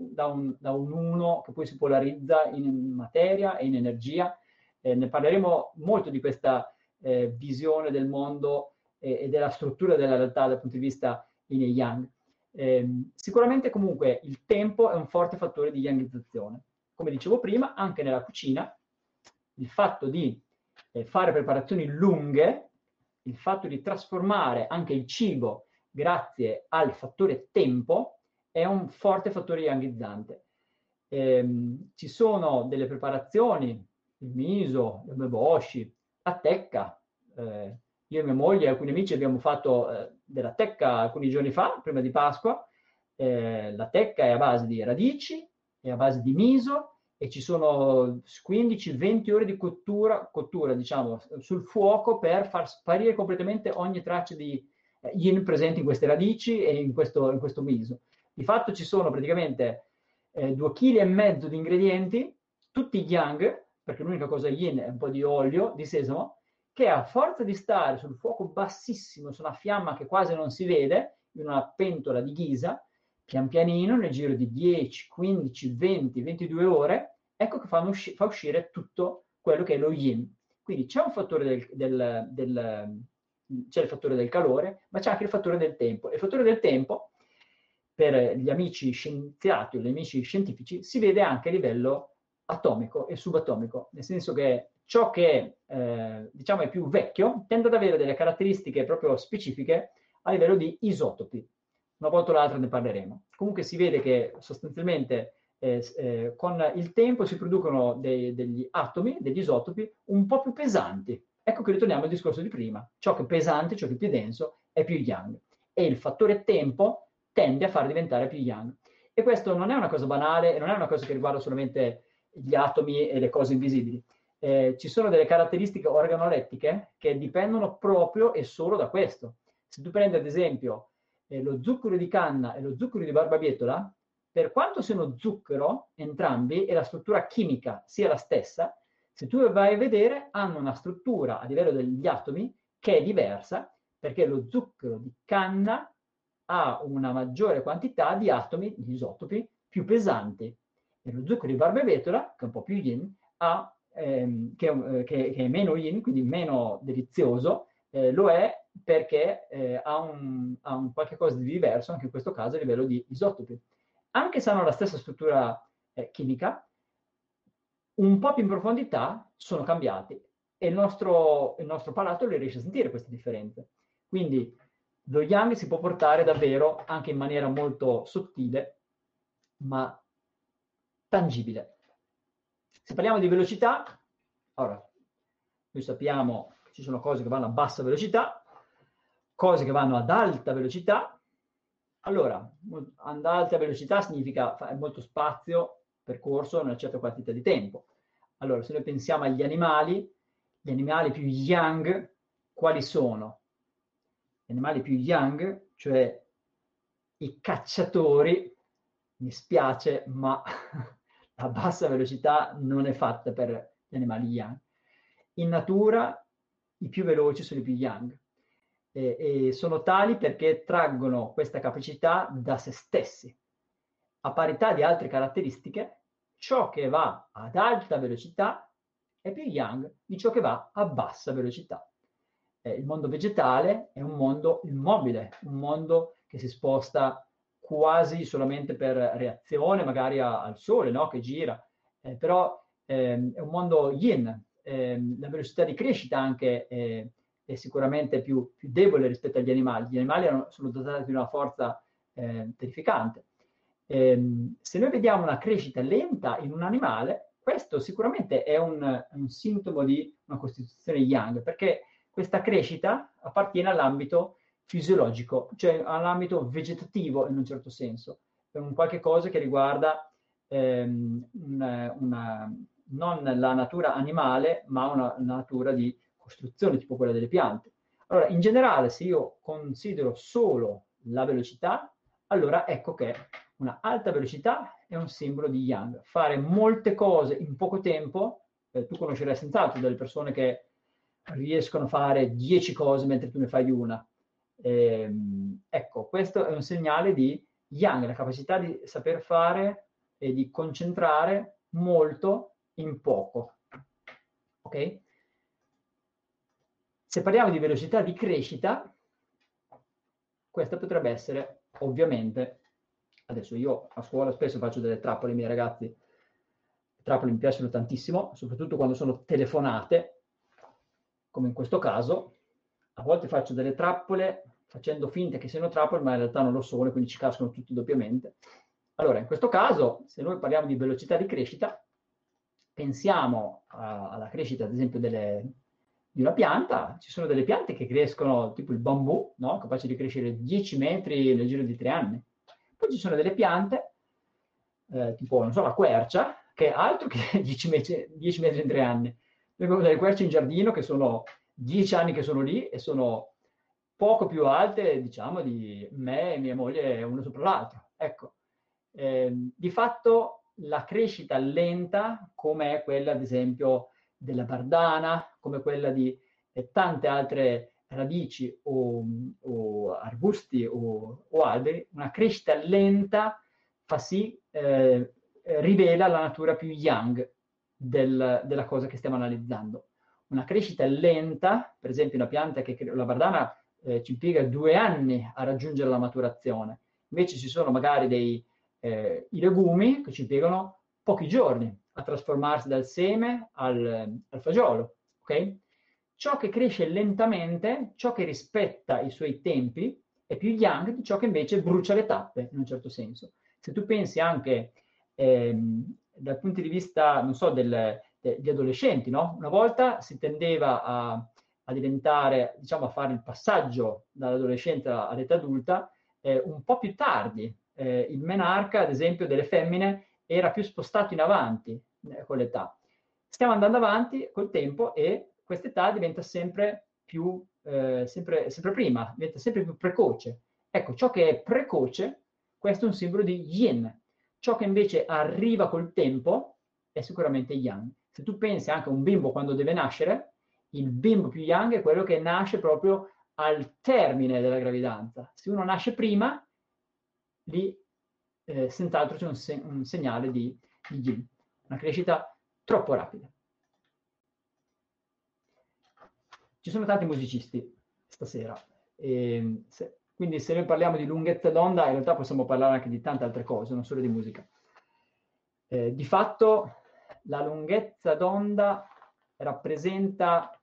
uno che poi si polarizza in materia e in energia. Ne parleremo molto di questa visione del mondo e della struttura della realtà dal punto di vista yin e yang. Sicuramente comunque il tempo è un forte fattore di yangizzazione. Come dicevo prima, anche nella cucina, il fatto di fare preparazioni lunghe, il fatto di trasformare anche il cibo grazie al fattore tempo, è un forte fattore yangizzante. Ci sono delle preparazioni, il miso, il meboshi, la tecca. Io e mia moglie e alcuni amici abbiamo fatto della tecca alcuni giorni fa, prima di Pasqua. La tecca è a base di radici, è a base di miso e ci sono 15-20 ore di cottura, diciamo, sul fuoco per far sparire completamente ogni traccia di yin presente in queste radici e in questo miso. Di fatto ci sono praticamente 2,5 kg di ingredienti, tutti yang, perché l'unica cosa yin è un po' di olio di sesamo, che a forza di stare sul fuoco bassissimo, su una fiamma che quasi non si vede, in una pentola di ghisa, pian pianino, nel giro di 10, 15, 20, 22 ore, ecco che fa uscire tutto quello che è lo yin. Quindi c'è un fattore c'è il fattore del calore, ma c'è anche il fattore del tempo. E il fattore del tempo, per gli amici scienziati o gli amici scientifici, si vede anche a livello atomico e subatomico, nel senso che ciò che diciamo è più vecchio tende ad avere delle caratteristiche proprio specifiche a livello di isotopi. Una volta o l'altra ne parleremo. Comunque si vede che sostanzialmente con il tempo si producono degli atomi, degli isotopi un po' più pesanti. Ecco che ritorniamo al discorso di prima. Ciò che è pesante, ciò che è più denso, è più yang. E il fattore tempo tende a far diventare più yang. E questo non è una cosa banale, non è una cosa che riguarda solamente gli atomi e le cose invisibili. Ci sono delle caratteristiche organolettiche che dipendono proprio e solo da questo. Se tu prendi ad esempio lo zucchero di canna e lo zucchero di barbabietola, per quanto siano zucchero entrambi e la struttura chimica sia la stessa, se tu vai a vedere hanno una struttura a livello degli atomi che è diversa perché lo zucchero di canna ha una maggiore quantità di atomi, di isotopi, più pesanti. E lo zucchero di barbabietola, che è un po' più yin, che è meno yin, quindi meno delizioso, lo è perché ha un qualche cosa di diverso, anche in questo caso a livello di isotopi. Anche se hanno la stessa struttura chimica, un po' più in profondità sono cambiati e il nostro palato le riesce a sentire queste differenze. Quindi lo yang si può portare davvero anche in maniera molto sottile, ma tangibile. Se parliamo di velocità, allora, noi sappiamo che ci sono cose che vanno a bassa velocità, cose che vanno ad alta velocità. Allora, ad alta velocità significa fare molto spazio percorso in una certa quantità di tempo. Allora, se noi pensiamo agli animali, gli animali più yang, quali sono? Gli animali più yang, cioè i cacciatori, mi spiace, ma la bassa velocità non è fatta per gli animali yang. In natura i più veloci sono i più yang e sono tali perché traggono questa capacità da se stessi. A parità di altre caratteristiche, ciò che va ad alta velocità è più yang di ciò che va a bassa velocità. Il mondo vegetale è un mondo immobile, un mondo che si sposta quasi solamente per reazione, magari al sole, no? Che gira, però è un mondo yin. La velocità di crescita anche è sicuramente più debole rispetto agli animali. Gli animali sono dotati di una forza terrificante. Se noi vediamo una crescita lenta in un animale, questo sicuramente è un sintomo di una costituzione yang, perché questa crescita appartiene all'ambito fisiologico, cioè all'ambito vegetativo in un certo senso. È un qualche cosa che riguarda non la natura animale, ma una natura di costruzione, tipo quella delle piante. Allora, in generale, se io considero solo la velocità, allora ecco che una alta velocità è un simbolo di yang. Fare molte cose in poco tempo, tu conoscerai senz'altro delle persone che riescono a fare 10 cose mentre tu ne fai una. Ecco, questo è un segnale di yang, la capacità di saper fare e di concentrare molto in poco. Ok? Se parliamo di velocità di crescita, questa potrebbe essere, ovviamente, adesso io a scuola spesso faccio delle trappole ai miei ragazzi, le trappole mi piacciono tantissimo, soprattutto quando sono telefonate, come in questo caso. A volte faccio delle trappole facendo finta che siano trappole, ma in realtà non lo sono, quindi ci cascano tutti doppiamente. Allora, in questo caso, se noi parliamo di velocità di crescita, pensiamo alla crescita, ad esempio, di una pianta. Ci sono delle piante che crescono, tipo il bambù, no? Capace di crescere 10 metri nel giro di 3 anni. Poi ci sono delle piante, tipo, non so, la quercia, che è altro che 10 metri in 3 anni. Noi abbiamo delle querce in giardino che sono 10 anni che sono lì e sono poco più alte, diciamo, di me e mia moglie uno sopra l'altro. Ecco, di fatto la crescita lenta, come è quella, ad esempio, della bardana, come quella di tante altre radici o arbusti o alberi, una crescita lenta fa sì, rivela la natura più young della cosa che stiamo analizzando. Una crescita lenta, per esempio una pianta che la bardana ci impiega 2 anni a raggiungere la maturazione, invece ci sono magari i legumi che ci impiegano pochi giorni a trasformarsi dal seme al fagiolo. Okay? Ciò che cresce lentamente, ciò che rispetta i suoi tempi, è più young di ciò che invece brucia le tappe, in un certo senso. Se tu pensi anche dal punto di vista, non so, degli adolescenti, no? Una volta si tendeva a diventare, diciamo, a fare il passaggio dall'adolescenza all'età adulta un po' più tardi. Il menarca, ad esempio, delle femmine era più spostato in avanti con l'età. Stiamo andando avanti col tempo e questa età diventa sempre più, sempre prima, diventa sempre più precoce. Ecco, ciò che è precoce, questo è un simbolo di yin. Ciò che invece arriva col tempo è sicuramente yang. Se tu pensi anche a un bimbo quando deve nascere, il bimbo più young è quello che nasce proprio al termine della gravidanza. Se uno nasce prima, lì senz'altro c'è un segnale di yin, una crescita troppo rapida. Ci sono tanti musicisti stasera, quindi se noi parliamo di lunghezza d'onda, in realtà possiamo parlare anche di tante altre cose, non solo di musica. Di fatto la lunghezza d'onda rappresenta,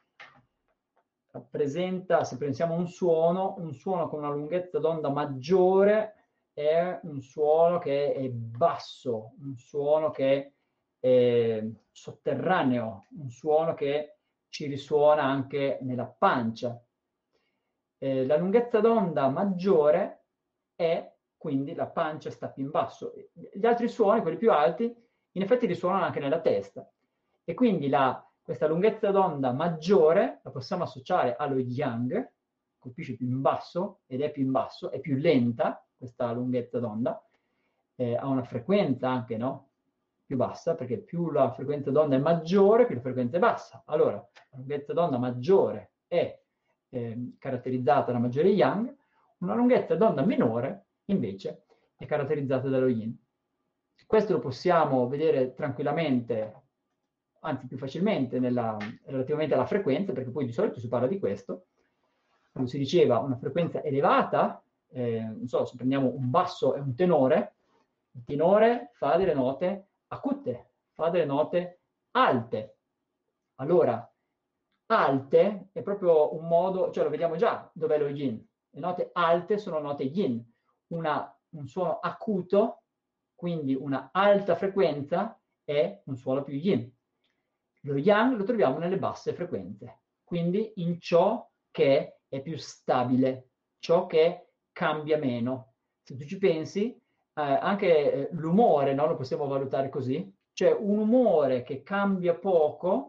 se pensiamo a un suono con una lunghezza d'onda maggiore è un suono che è basso, un suono che è sotterraneo, un suono che ci risuona anche nella pancia. La lunghezza d'onda maggiore è quindi la pancia sta più in basso. Gli altri suoni, quelli più alti, in effetti risuonano anche nella testa. E quindi questa lunghezza d'onda maggiore la possiamo associare allo yang, colpisce più in basso ed è più in basso, è più lenta questa lunghezza d'onda, ha una frequenza anche, no? Più bassa, perché più la frequenza d'onda è maggiore, più la frequenza è bassa. Allora, la lunghezza d'onda maggiore è caratterizzata da maggiore yang, una lunghezza d'onda minore invece è caratterizzata dallo yin. Questo lo possiamo vedere tranquillamente, anzi più facilmente, relativamente alla frequenza, perché poi di solito si parla di questo. Quando si diceva una frequenza elevata, non so, se prendiamo un basso e un tenore, il tenore fa delle note acute, fa delle note alte. Allora, alte è proprio un modo, cioè lo vediamo già dov'è lo yin. Le note alte sono note yin. Un suono acuto, quindi una alta frequenza, è un suono più yin. Lo yang lo troviamo nelle basse frequenze, quindi in ciò che è più stabile, ciò che cambia meno. Se tu ci pensi, anche l'umore, no? Lo possiamo valutare così, cioè un umore che cambia poco,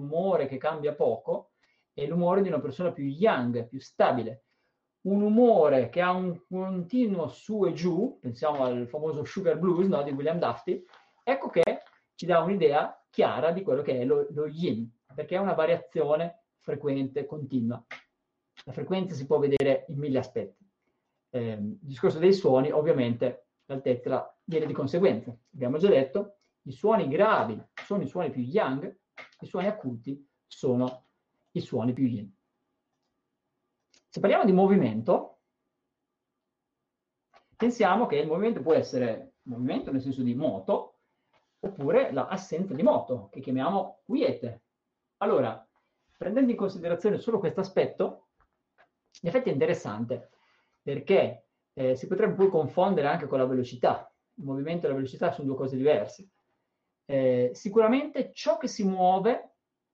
è l'umore di una persona più young, più stabile. Un umore che ha un continuo su e giù, pensiamo al famoso Sugar Blues, no? Di William Dufty, ecco che ci dà un'idea chiara di quello che è lo yin, perché è una variazione frequente, continua. La frequenza si può vedere in 1000 aspetti. Il discorso dei suoni, ovviamente, l'altezza viene di conseguenza. Abbiamo già detto, i suoni gravi sono i suoni più yang, i suoni acuti sono i suoni più yin. Se parliamo di movimento, pensiamo che il movimento può essere movimento nel senso di moto, oppure l'assenza di moto, che chiamiamo quiete. Allora, prendendo in considerazione solo questo aspetto, in effetti è interessante, perché si potrebbe poi confondere anche con la velocità. Il movimento e la velocità sono due cose diverse. Sicuramente ciò che si muove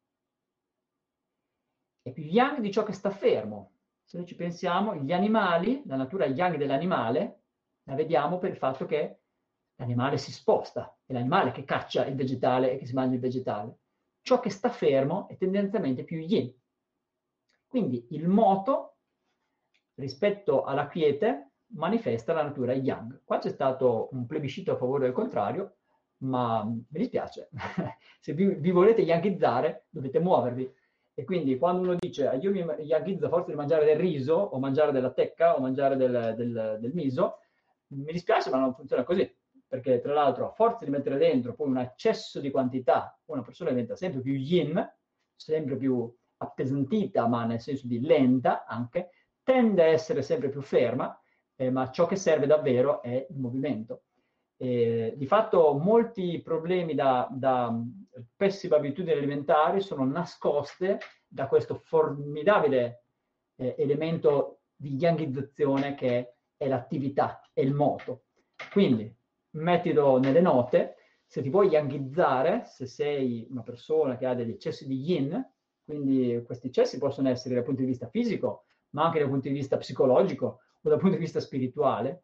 è più yang di ciò che sta fermo. Se noi ci pensiamo, gli animali, la natura yang dell'animale, la vediamo per il fatto che l'animale si sposta, è l'animale che caccia il vegetale e che si mangia il vegetale. Ciò che sta fermo è tendenzialmente più yin. Quindi il moto, rispetto alla quiete, manifesta la natura yang. Qua c'è stato un plebiscito a favore del contrario, ma mi dispiace. Se vi volete yanghizzare, dovete muovervi. E quindi quando uno dice io mi yanghizzo a forza di mangiare del riso, o mangiare della tecca, o mangiare del miso, mi dispiace, ma non funziona così. Perché tra l'altro a forza di mettere dentro poi un eccesso di quantità, una persona diventa sempre più yin, sempre più appesantita, ma nel senso di lenta anche, tende a essere sempre più ferma, ma ciò che serve davvero è il movimento. Di fatto molti problemi da pessime abitudini alimentari sono nascoste da questo formidabile elemento di yanghizzazione che è l'attività, è il moto. Quindi mettilo nelle note, se ti vuoi yanghizzare, se sei una persona che ha degli eccessi di yin, quindi questi eccessi possono essere dal punto di vista fisico, ma anche dal punto di vista psicologico o dal punto di vista spirituale,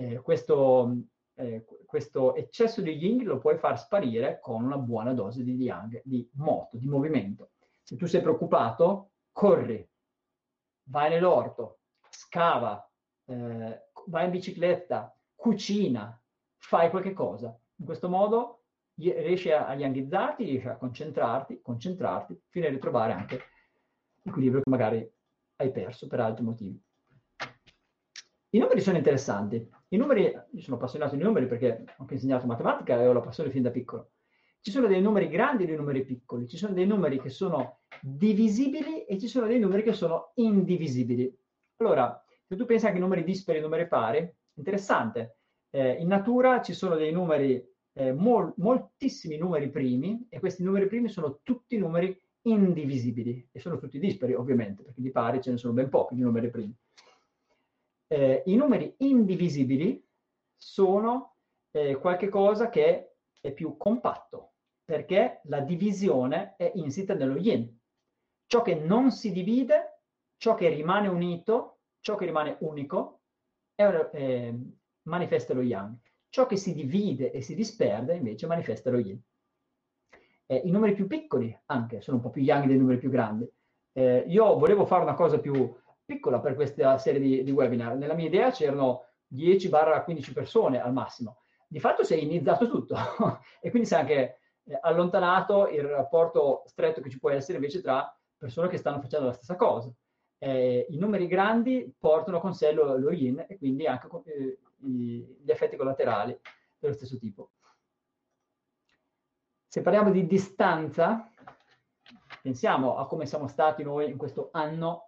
questo eccesso di yin lo puoi far sparire con una buona dose di yang, di moto, di movimento. Se tu sei preoccupato, corri, vai nell'orto, scava, vai in bicicletta, cucina, fai qualche cosa. In questo modo riesci a yanghizzarti, riesci a concentrarti, fino a ritrovare anche l'equilibrio che magari hai perso per altri motivi. I numeri sono interessanti. I numeri, io sono appassionato di numeri perché ho anche insegnato matematica e ho la passione fin da piccolo. Ci sono dei numeri grandi e dei numeri piccoli, ci sono dei numeri che sono divisibili e ci sono dei numeri che sono indivisibili. Allora, se tu pensi anche ai numeri dispari e numeri pari, interessante. In natura ci sono dei numeri, moltissimi numeri primi, e questi numeri primi sono tutti numeri indivisibili, e sono tutti dispari ovviamente, perché di pari ce ne sono ben pochi di numeri primi. I numeri indivisibili sono qualche cosa che è più compatto, perché la divisione è insita nello yin. Ciò che non si divide, ciò che rimane unito, ciò che rimane unico, manifesta lo yang. Ciò che si divide e si disperde, invece, manifesta lo yin. I numeri più piccoli anche sono un po' più yang dei numeri più grandi. Io volevo fare una cosa più piccola per questa serie di webinar. Nella mia idea c'erano 10-15 persone al massimo. Di fatto si è iniziato tutto e quindi si è anche allontanato il rapporto stretto che ci può essere invece tra persone che stanno facendo la stessa cosa. I numeri grandi portano con sé lo yin e quindi anche gli effetti collaterali dello stesso tipo. Se parliamo di distanza, pensiamo a come siamo stati noi in questo anno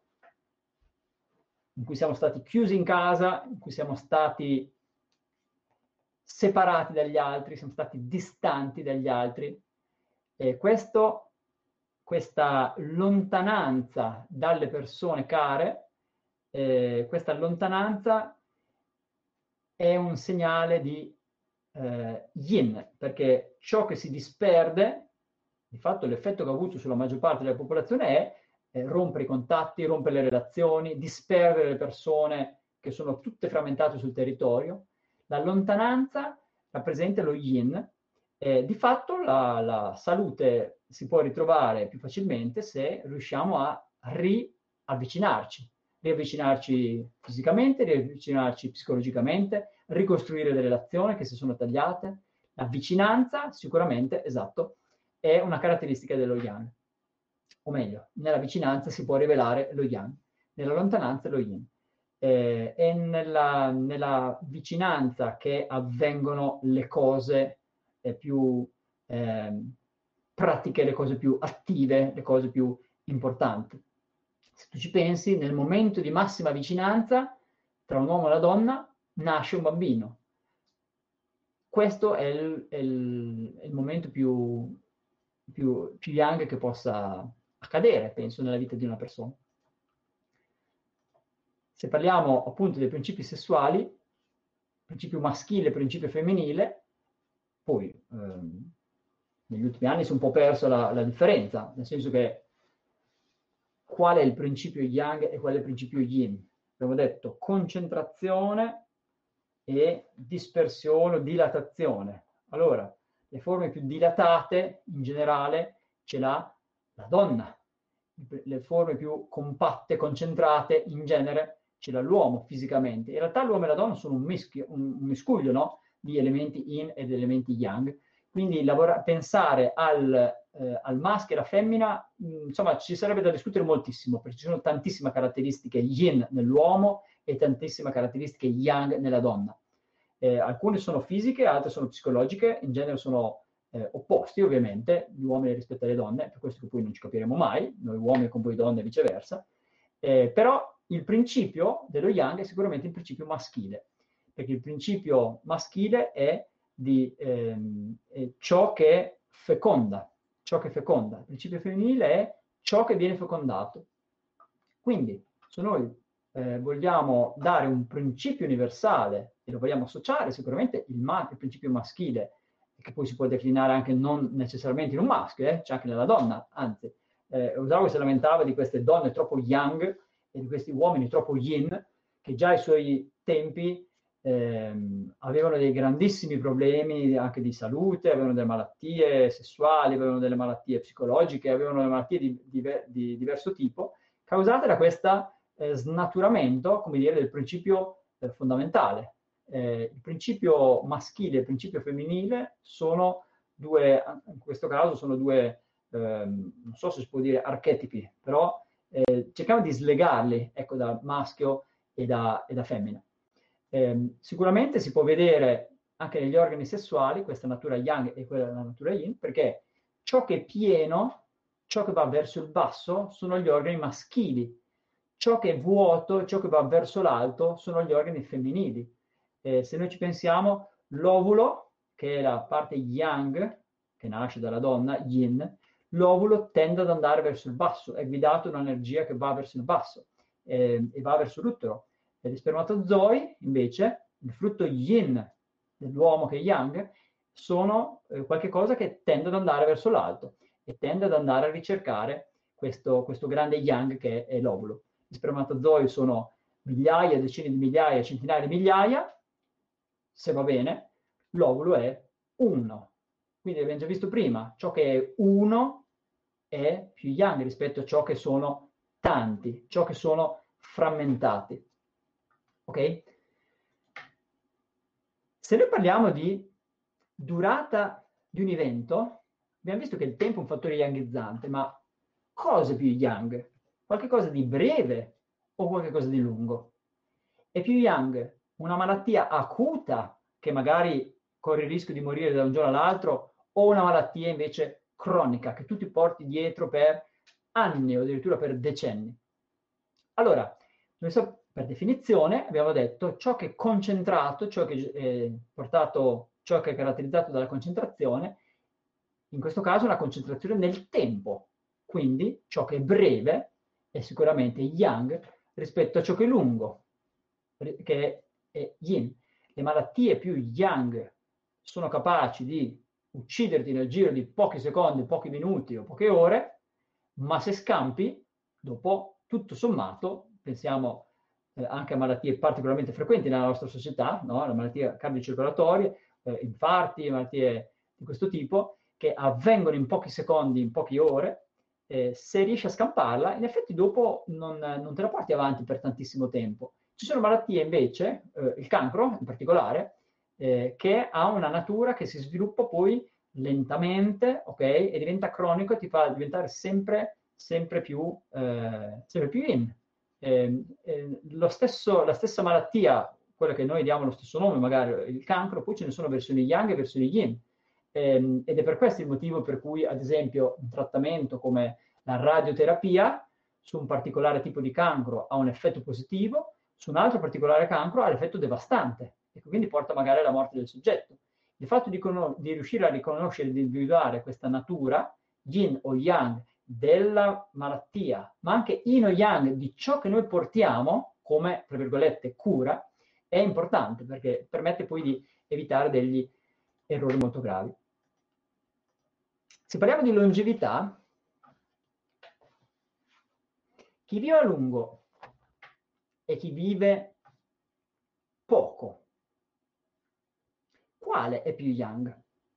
in cui siamo stati chiusi in casa, in cui siamo stati separati dagli altri, siamo stati distanti dagli altri. E questa lontananza dalle persone care, questa lontananza è un segnale di yin, perché ciò che si disperde, di fatto l'effetto che ha avuto sulla maggior parte della popolazione è rompere i contatti, rompere le relazioni, disperdere le persone che sono tutte frammentate sul territorio. La lontananza rappresenta lo yin. Di fatto la salute si può ritrovare più facilmente se riusciamo a riavvicinarci fisicamente, riavvicinarci psicologicamente, ricostruire le relazioni che si sono tagliate. La vicinanza, sicuramente, esatto, è una caratteristica dello yang. O meglio, nella vicinanza si può rivelare lo yang, nella lontananza lo yin. È nella vicinanza che avvengono le cose più pratiche, le cose più attive, le cose più importanti. Se tu ci pensi, nel momento di massima vicinanza tra un uomo e una donna nasce un bambino. Questo è il momento più yang che possa accadere, penso, nella vita di una persona. Se parliamo appunto dei principi sessuali principio maschile e principio femminile, poi negli ultimi anni si è un po' perso la differenza, nel senso che qual è il principio yang e qual è il principio yin? Abbiamo detto concentrazione e dispersione o dilatazione. Allora, le forme più dilatate in generale ce l'ha la donna, le forme più compatte, concentrate in genere ce l'ha l'uomo fisicamente. In realtà l'uomo e la donna sono un miscuglio, no? Di elementi yin ed elementi yang. Quindi pensare al maschio e alla femmina, insomma, ci sarebbe da discutere moltissimo, perché ci sono tantissime caratteristiche yin nell'uomo e tantissime caratteristiche yang nella donna. Alcune sono fisiche, altre sono psicologiche, in genere sono opposti ovviamente, gli uomini rispetto alle donne, per questo che poi non ci capiremo mai, noi uomini con voi donne e viceversa, però il principio dello yang è sicuramente il principio maschile, perché il principio maschile è di ciò che feconda, il principio femminile è ciò che viene fecondato. Quindi, se noi vogliamo dare un principio universale e lo vogliamo associare sicuramente il principio maschile, che poi si può declinare anche non necessariamente in un maschio, c'è anche nella donna, anzi, Osamu si lamentava di queste donne troppo yang e di questi uomini troppo yin, che già ai suoi tempi avevano dei grandissimi problemi anche di salute, avevano delle malattie sessuali, avevano delle malattie psicologiche, avevano delle malattie di diverso tipo, causate da questo snaturamento, come dire, del principio fondamentale. Il principio maschile e il principio femminile sono due, in questo caso sono due, non so se si può dire archetipi, però cerchiamo di slegarli, ecco, da maschio e da femmina. Sicuramente si può vedere anche negli organi sessuali questa natura yang e quella della natura yin, perché ciò che è pieno, ciò che va verso il basso, sono gli organi maschili. Ciò che è vuoto, ciò che va verso l'alto, sono gli organi femminili. Se noi ci pensiamo, l'ovulo, che è la parte yang, che nasce dalla donna, yin, l'ovulo tende ad andare verso il basso, è guidato da un'energia che va verso il basso e va verso l'utero. E gli spermatozoi, invece, il frutto yin dell'uomo che è yang, sono qualche cosa che tende ad andare verso l'alto e tende ad andare a ricercare questo grande yang che è l'ovulo. Gli spermatozoi sono migliaia, decine di migliaia, centinaia di migliaia, se va bene, l'ovulo è uno. Quindi abbiamo già visto prima, ciò che è uno è più yang rispetto a ciò che sono tanti, ciò che sono frammentati. Ok? Se noi parliamo di durata di un evento, abbiamo visto che il tempo è un fattore yanghizzante, ma cosa è più yang? Qualche cosa di breve o qualche cosa di lungo? È più yang una malattia acuta che magari corre il rischio di morire da un giorno all'altro o una malattia invece cronica che tu ti porti dietro per anni o addirittura per decenni? Allora, per definizione abbiamo detto ciò che è concentrato, ciò che è ciò che è caratterizzato dalla concentrazione, in questo caso una concentrazione nel tempo. Quindi ciò che è breve è sicuramente yang rispetto a ciò che è lungo, che è yin. Le malattie più yang sono capaci di ucciderti nel giro di pochi secondi, pochi minuti o poche ore, ma se scampi, dopo, tutto sommato, pensiamo anche a malattie particolarmente frequenti nella nostra società, no? Le malattie cardiocircolatorie, infarti, malattie di questo tipo, che avvengono in pochi secondi, in poche ore, se riesci a scamparla, in effetti dopo non te la porti avanti per tantissimo tempo. Ci sono malattie invece, il cancro in particolare, che ha una natura che si sviluppa poi lentamente, ok? E diventa cronico e ti fa diventare sempre più in. La stessa malattia, quella che noi diamo lo stesso nome, magari il cancro, poi ce ne sono versioni yang e versioni yin. Ed è per questo il motivo per cui, ad esempio, un trattamento come la radioterapia su un particolare tipo di cancro ha un effetto positivo, su un altro particolare cancro ha l'effetto devastante e quindi porta magari alla morte del soggetto. Il fatto di riuscire a riconoscere e di individuare questa natura, yin o yang, della malattia, ma anche yin o yang di ciò che noi portiamo come, tra virgolette, cura, è importante perché permette poi di evitare degli errori molto gravi. Se parliamo di longevità, chi vive a lungo e chi vive poco, quale è più young?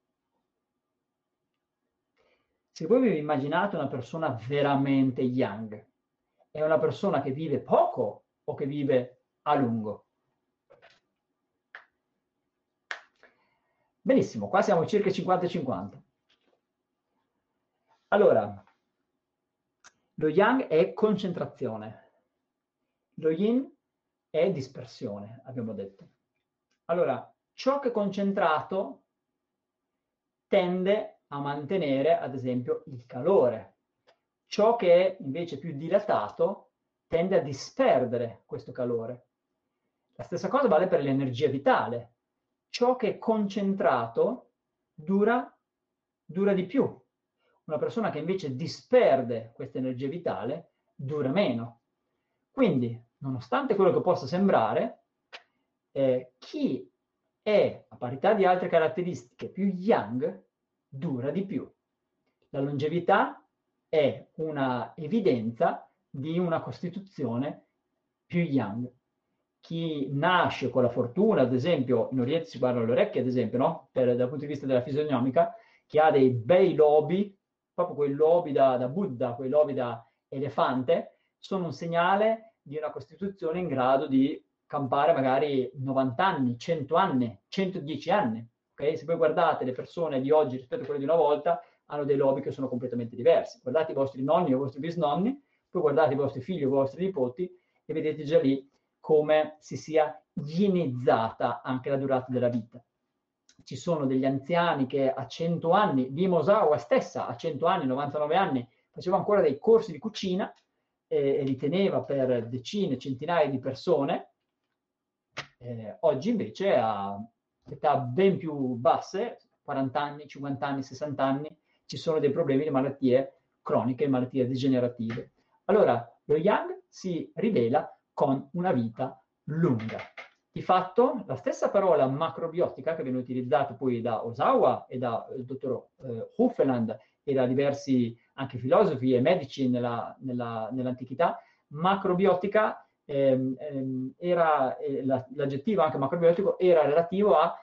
Se voi vi immaginate una persona veramente young, è una persona che vive poco o che vive a lungo? Benissimo, qua siamo circa 50-50. Allora, lo yang è concentrazione, lo yin è dispersione, abbiamo detto. Allora, ciò che è concentrato tende a mantenere, ad esempio, il calore. Ciò che è invece più dilatato tende a disperdere questo calore. La stessa cosa vale per l'energia vitale. Ciò che è concentrato dura di più. Una persona che invece disperde questa energia vitale dura meno. Quindi, nonostante quello che possa sembrare, chi è, a parità di altre caratteristiche, più young, dura di più. La longevità è una evidenza di una costituzione più young. Chi nasce con la fortuna, ad esempio, in Oriente si guardano le orecchie, ad esempio, no? Dal punto di vista della fisionomica, che ha dei bei lobi, proprio quei lobi da Buddha, quei lobi da elefante, sono un segnale di una costituzione in grado di campare magari 90 anni, 100 anni, 110 anni. Okay? Se voi guardate le persone di oggi rispetto a quelle di una volta, hanno dei lobi che sono completamente diversi. Guardate i vostri nonni o i vostri bisnonni, poi guardate i vostri figli o i vostri nipoti e vedete già lì come si sia yinizzata anche la durata della vita. Ci sono degli anziani che a 100 anni, Dima Osawa stessa a 100 anni, 99 anni, faceva ancora dei corsi di cucina e li teneva per decine, centinaia di persone. Oggi invece a età ben più basse, 40 anni, 50 anni, 60 anni, ci sono dei problemi di malattie croniche, malattie degenerative. Allora, lo yang si rivela con una vita lunga. Di fatto, la stessa parola macrobiotica che viene utilizzata poi da Osawa e da dottor Huffeland e da diversi anche filosofi e medici nell'antichità, macrobiotica era l'aggettivo anche macrobiotico era relativo a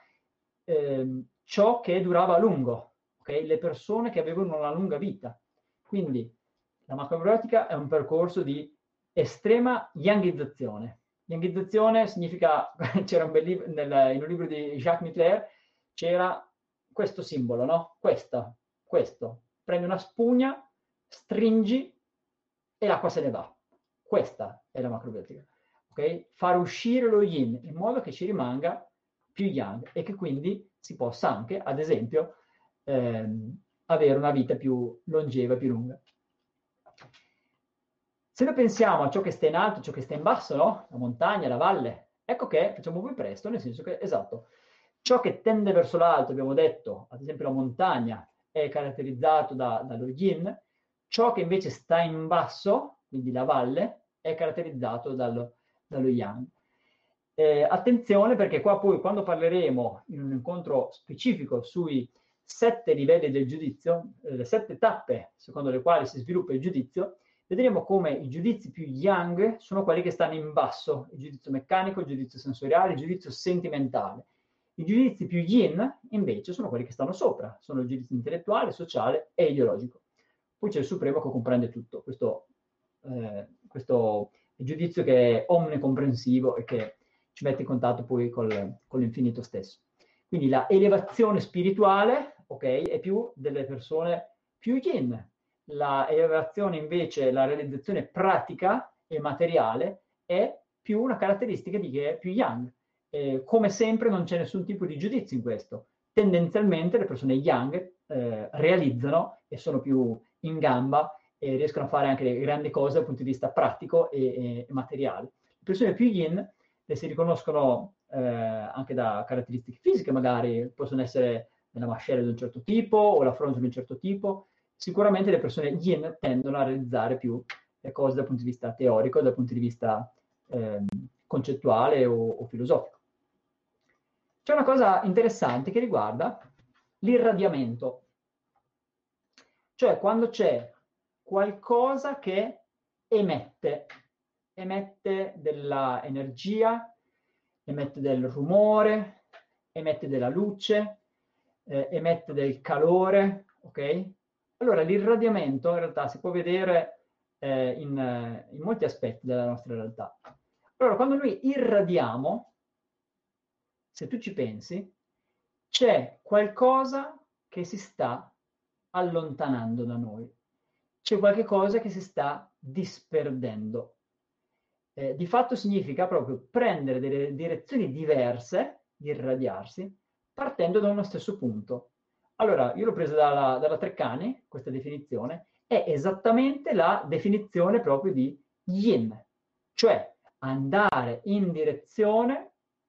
ciò che durava a lungo, okay? Le persone che avevano una lunga vita. Quindi la macrobiotica è un percorso di estrema yangizzazione. Yangizzazione significa, c'era un bel libro, in un libro di Jacques Mittler, c'era questo simbolo, no? Questo. Prendi una spugna, stringi e l'acqua se ne va. Questa è la macrobiotica. Okay? Far uscire lo yin in modo che ci rimanga più yang e che quindi si possa anche, ad esempio, avere una vita più longeva, più lunga. Se noi pensiamo a ciò che sta in alto, ciò che sta in basso, no? La montagna, la valle, ecco che facciamo più presto, nel senso che, esatto, ciò che tende verso l'alto, abbiamo detto, ad esempio la montagna, è caratterizzato dallo yin, ciò che invece sta in basso, quindi la valle, è caratterizzato dallo yang. Attenzione perché qua poi quando parleremo in un incontro specifico sui 7 livelli del giudizio, le 7 tappe secondo le quali si sviluppa il giudizio, vedremo come i giudizi più yang sono quelli che stanno in basso, il giudizio meccanico, il giudizio sensoriale, il giudizio sentimentale. I giudizi più yin, invece, sono quelli che stanno sopra, sono il giudizio intellettuale, sociale e ideologico. Poi c'è il supremo che comprende tutto, questo giudizio che è omnicomprensivo e che ci mette in contatto poi con l'infinito stesso. Quindi la elevazione spirituale, ok, è più delle persone più yin. La elevazione invece, la realizzazione pratica e materiale è più una caratteristica di chi è più yang. Come sempre non c'è nessun tipo di giudizio in questo. Tendenzialmente le persone yang realizzano e sono più in gamba e riescono a fare anche le grandi cose dal punto di vista pratico e materiale. Le persone più yin le si riconoscono anche da caratteristiche fisiche, magari possono essere nella mascella di un certo tipo o la fronte di un certo tipo. Sicuramente le persone yin tendono a realizzare più le cose dal punto di vista teorico, dal punto di vista concettuale o filosofico. C'è una cosa interessante che riguarda l'irradiamento, cioè quando c'è qualcosa che emette, emette della energia, emette del rumore, emette della luce, emette del calore, ok? Allora l'irradiamento in realtà si può vedere in molti aspetti della nostra realtà. Allora, quando noi irradiamo, se tu ci pensi, c'è qualcosa che si sta allontanando da noi, c'è qualche cosa che si sta disperdendo. Di fatto significa proprio prendere delle direzioni diverse di irradiarsi partendo da uno stesso punto. Allora, io l'ho presa dalla Treccani, questa definizione, è esattamente la definizione proprio di yin, cioè andare in direzione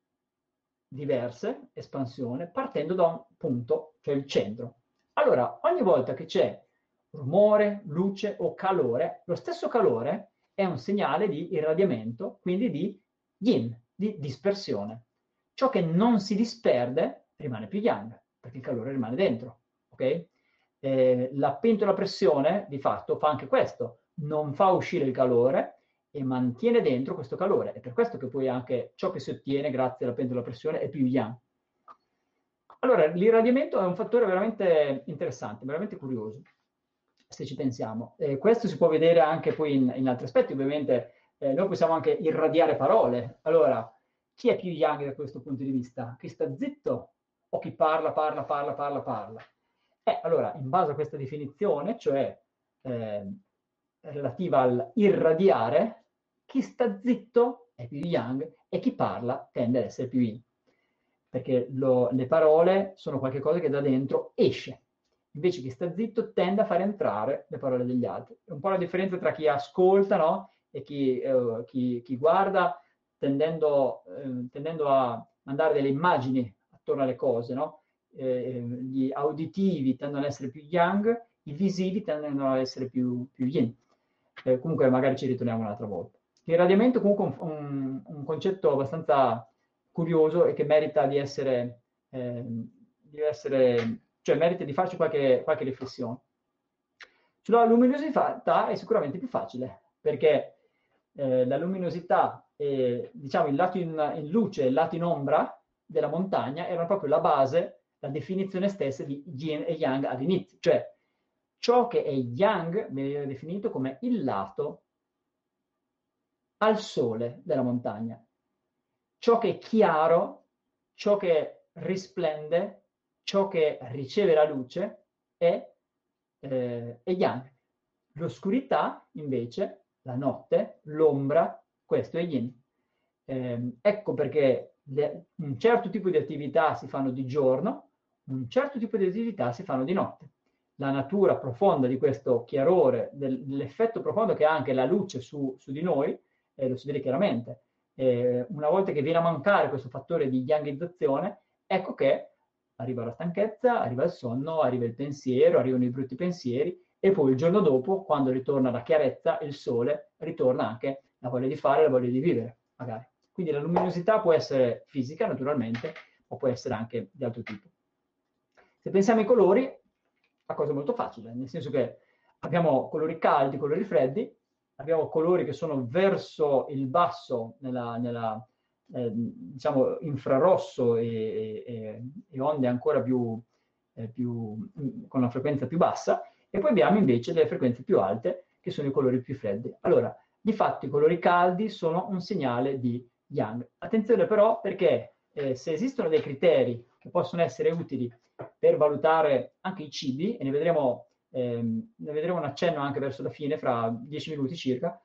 diverse, espansione, partendo da un punto, cioè il centro. Allora, ogni volta che c'è rumore, luce o calore, lo stesso calore è un segnale di irradiamento, quindi di yin, di dispersione. Ciò che non si disperde rimane più yang, perché il calore rimane dentro, ok? La pentola a pressione, di fatto, fa anche questo, non fa uscire il calore e mantiene dentro questo calore. È per questo che poi anche ciò che si ottiene grazie alla pentola a pressione è più yang. Allora, l'irradiamento è un fattore veramente interessante, veramente curioso, se ci pensiamo. Questo si può vedere anche poi in altri aspetti, ovviamente. Noi possiamo anche irradiare parole. Allora, chi è più yang da questo punto di vista? Chi sta zitto o chi parla, parla, parla, parla, parla? Allora, in base a questa definizione, cioè relativa al irradiare, chi sta zitto è più yang e chi parla tende ad essere più yin. Perché le parole sono qualcosa che da dentro esce. Invece chi sta zitto tende a far entrare le parole degli altri. È un po' la differenza tra chi ascolta, no? E chi guarda, tendendo a mandare delle immagini attorno alle cose, no? Gli auditivi tendono ad essere più yang, i visivi tendono ad essere più yin. Comunque magari ci ritorniamo un'altra volta. Il radiamento comunque è un concetto abbastanza curioso e che merita cioè merita di farci qualche riflessione. Sulla luminosità è sicuramente più facile, perché la luminosità e diciamo il lato in luce e il lato in ombra della montagna erano proprio la base, la definizione stessa di yin e yang all'inizio, cioè ciò che è yang viene definito come il lato al sole della montagna. Ciò che è chiaro, ciò che risplende, ciò che riceve la luce è yang. L'oscurità, invece, la notte, l'ombra, questo è yin. Ecco perché un certo tipo di attività si fanno di giorno, un certo tipo di attività si fanno di notte. La natura profonda di questo chiarore, dell'effetto profondo che ha anche la luce su di noi, lo si vede chiaramente. Una volta che viene a mancare questo fattore di yangizzazione, ecco che arriva la stanchezza, arriva il sonno, arriva il pensiero, arrivano i brutti pensieri e poi il giorno dopo, quando ritorna la chiarezza, il sole, ritorna anche la voglia di fare, la voglia di vivere, magari. Quindi la luminosità può essere fisica, naturalmente, o può essere anche di altro tipo. Se pensiamo ai colori, la cosa è molto facile, nel senso che abbiamo colori caldi, colori freddi, abbiamo colori che sono verso il basso diciamo infrarosso e onde ancora con una frequenza più bassa, e poi abbiamo invece le frequenze più alte che sono i colori più freddi. Allora, di fatto i colori caldi sono un segnale di yang. Attenzione però perché se esistono dei criteri che possono essere utili per valutare anche i cibi, e ne vedremo un accenno anche verso la fine, fra 10 minuti circa,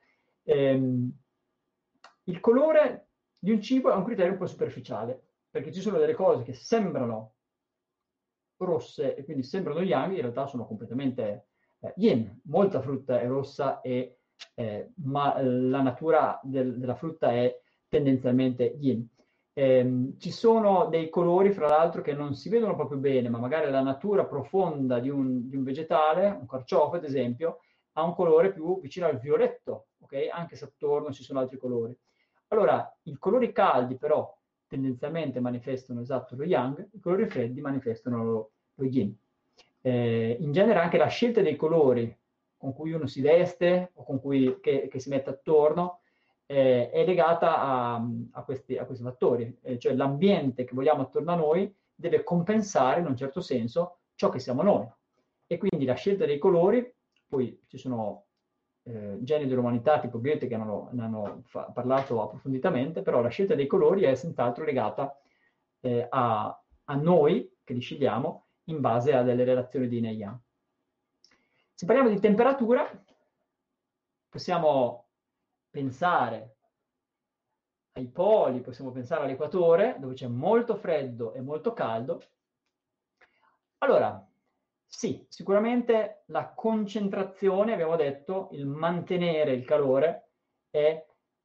il colore di un cibo è un criterio un po' superficiale, perché ci sono delle cose che sembrano rosse e quindi sembrano yang, in realtà sono completamente yin. Molta frutta è rossa, ma la natura della frutta è tendenzialmente yin. Ci sono dei colori, fra l'altro, che non si vedono proprio bene, ma magari la natura profonda di un vegetale, un carciofo ad esempio, ha un colore più vicino al violetto, ok? Anche se attorno ci sono altri colori. Allora, i colori caldi però, tendenzialmente manifestano esatto lo yang, i colori freddi manifestano lo yin. In genere anche la scelta dei colori con cui uno si veste o con cui che si mette attorno è legata a questi fattori, cioè l'ambiente che vogliamo attorno a noi deve compensare in un certo senso ciò che siamo noi. E quindi la scelta dei colori, poi ci sono geni dell'umanità tipo Goethe che ne hanno parlato approfonditamente, però la scelta dei colori è senz'altro legata a noi che li scegliamo in base a delle relazioni di Yin e Yang. Se parliamo di temperatura, possiamo pensare ai poli, possiamo pensare all'equatore, dove c'è molto freddo e molto caldo. Allora, sì, sicuramente la concentrazione, abbiamo detto, il mantenere il calore è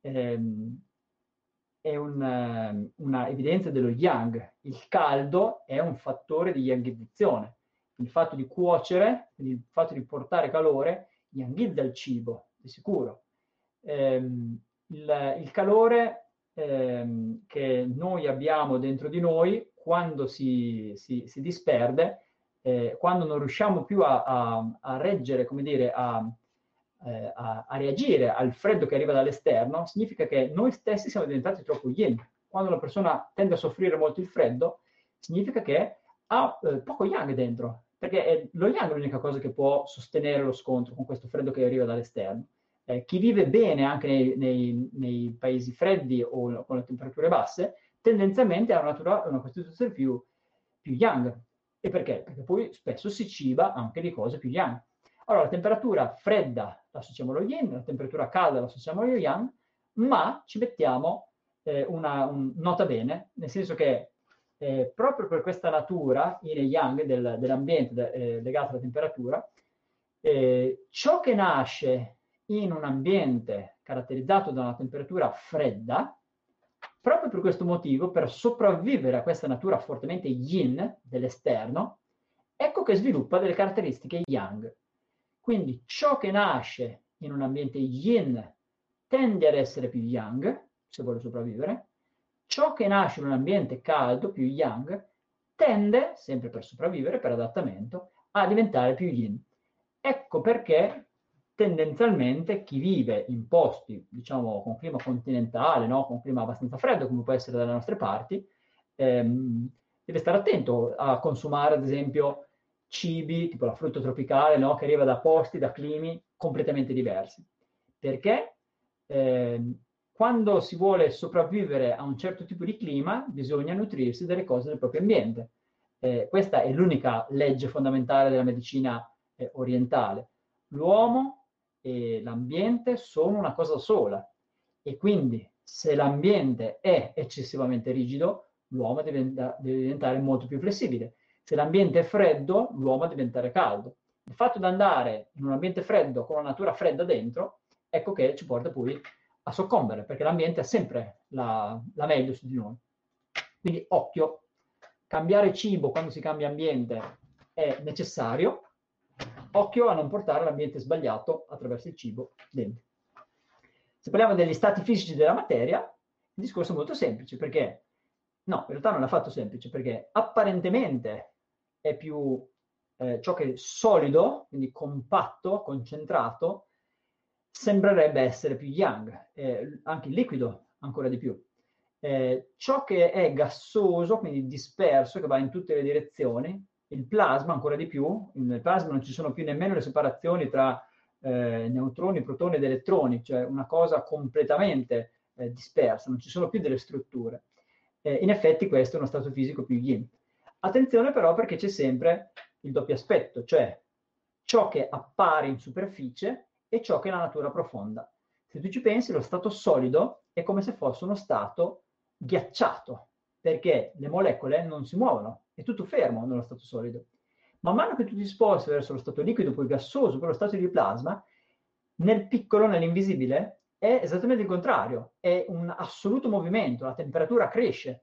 una evidenza dello yang. Il caldo è un fattore di yangizzazione. Il fatto di cuocere, quindi il fatto di portare calore, yangizza il cibo, di sicuro. Il calore che noi abbiamo dentro di noi, quando si disperde, quando non riusciamo più a reggere, come dire, a reagire al freddo che arriva dall'esterno, significa che noi stessi siamo diventati troppo yin. Quando una persona tende a soffrire molto il freddo, significa che ha poco yang dentro, perché lo yang è l'unica cosa che può sostenere lo scontro con questo freddo che arriva dall'esterno. Chi vive bene anche nei paesi freddi o con le temperature basse, tendenzialmente ha una costituzione più yang. E perché? Perché poi spesso si ciba anche di cose più yang. Allora, la temperatura fredda la associamo allo yin, la temperatura calda la associamo allo yang, ma ci mettiamo una nota bene, nel senso che proprio per questa natura, yin e yang, dell'ambiente legato alla temperatura, ciò che nasce in un ambiente caratterizzato da una temperatura fredda, proprio per questo motivo, per sopravvivere a questa natura fortemente yin dell'esterno, ecco che sviluppa delle caratteristiche yang. Quindi ciò che nasce in un ambiente yin tende ad essere più yang, se vuole sopravvivere, ciò che nasce in un ambiente caldo, più yang, tende, sempre per sopravvivere, per adattamento, a diventare più yin. Ecco perché tendenzialmente chi vive in posti, diciamo, con clima continentale, no? Con clima abbastanza freddo, come può essere dalle nostre parti, deve stare attento a consumare, ad esempio, cibi, tipo la frutta tropicale, no? Che arriva da posti, da climi completamente diversi. Perché quando si vuole sopravvivere a un certo tipo di clima, bisogna nutrirsi delle cose del proprio ambiente. Questa è l'unica legge fondamentale della medicina orientale. L'uomo e l'ambiente sono una cosa sola e quindi se l'ambiente è eccessivamente rigido, l'uomo deve diventare molto più flessibile. Se l'ambiente è freddo, l'uomo deve diventare caldo. Il fatto di andare in un ambiente freddo con una natura fredda dentro, ecco che ci porta poi a soccombere, perché l'ambiente ha sempre la meglio su di noi. Quindi occhio, cambiare cibo quando si cambia ambiente è necessario, occhio a non portare l'ambiente sbagliato attraverso il cibo dentro. Se parliamo degli stati fisici della materia, il discorso è molto semplice, perché no, in realtà non è affatto semplice, perché apparentemente è più ciò che è solido, quindi compatto, concentrato, sembrerebbe essere più yang, anche il liquido ancora di più. Ciò che è gassoso, quindi disperso, che va in tutte le direzioni, il plasma ancora di più, nel plasma non ci sono più nemmeno le separazioni tra neutroni, protoni ed elettroni, cioè una cosa completamente dispersa, non ci sono più delle strutture. In effetti questo è uno stato fisico più yin. Attenzione però perché c'è sempre il doppio aspetto, cioè ciò che appare in superficie e ciò che è la natura profonda. Se tu ci pensi, lo stato solido è come se fosse uno stato ghiacciato, perché le molecole non si muovono, è tutto fermo nello stato solido. Man mano che tu ti sposti verso lo stato liquido, poi gassoso, poi lo stato di plasma, nel piccolo, nell'invisibile, è esattamente il contrario, è un assoluto movimento, la temperatura cresce.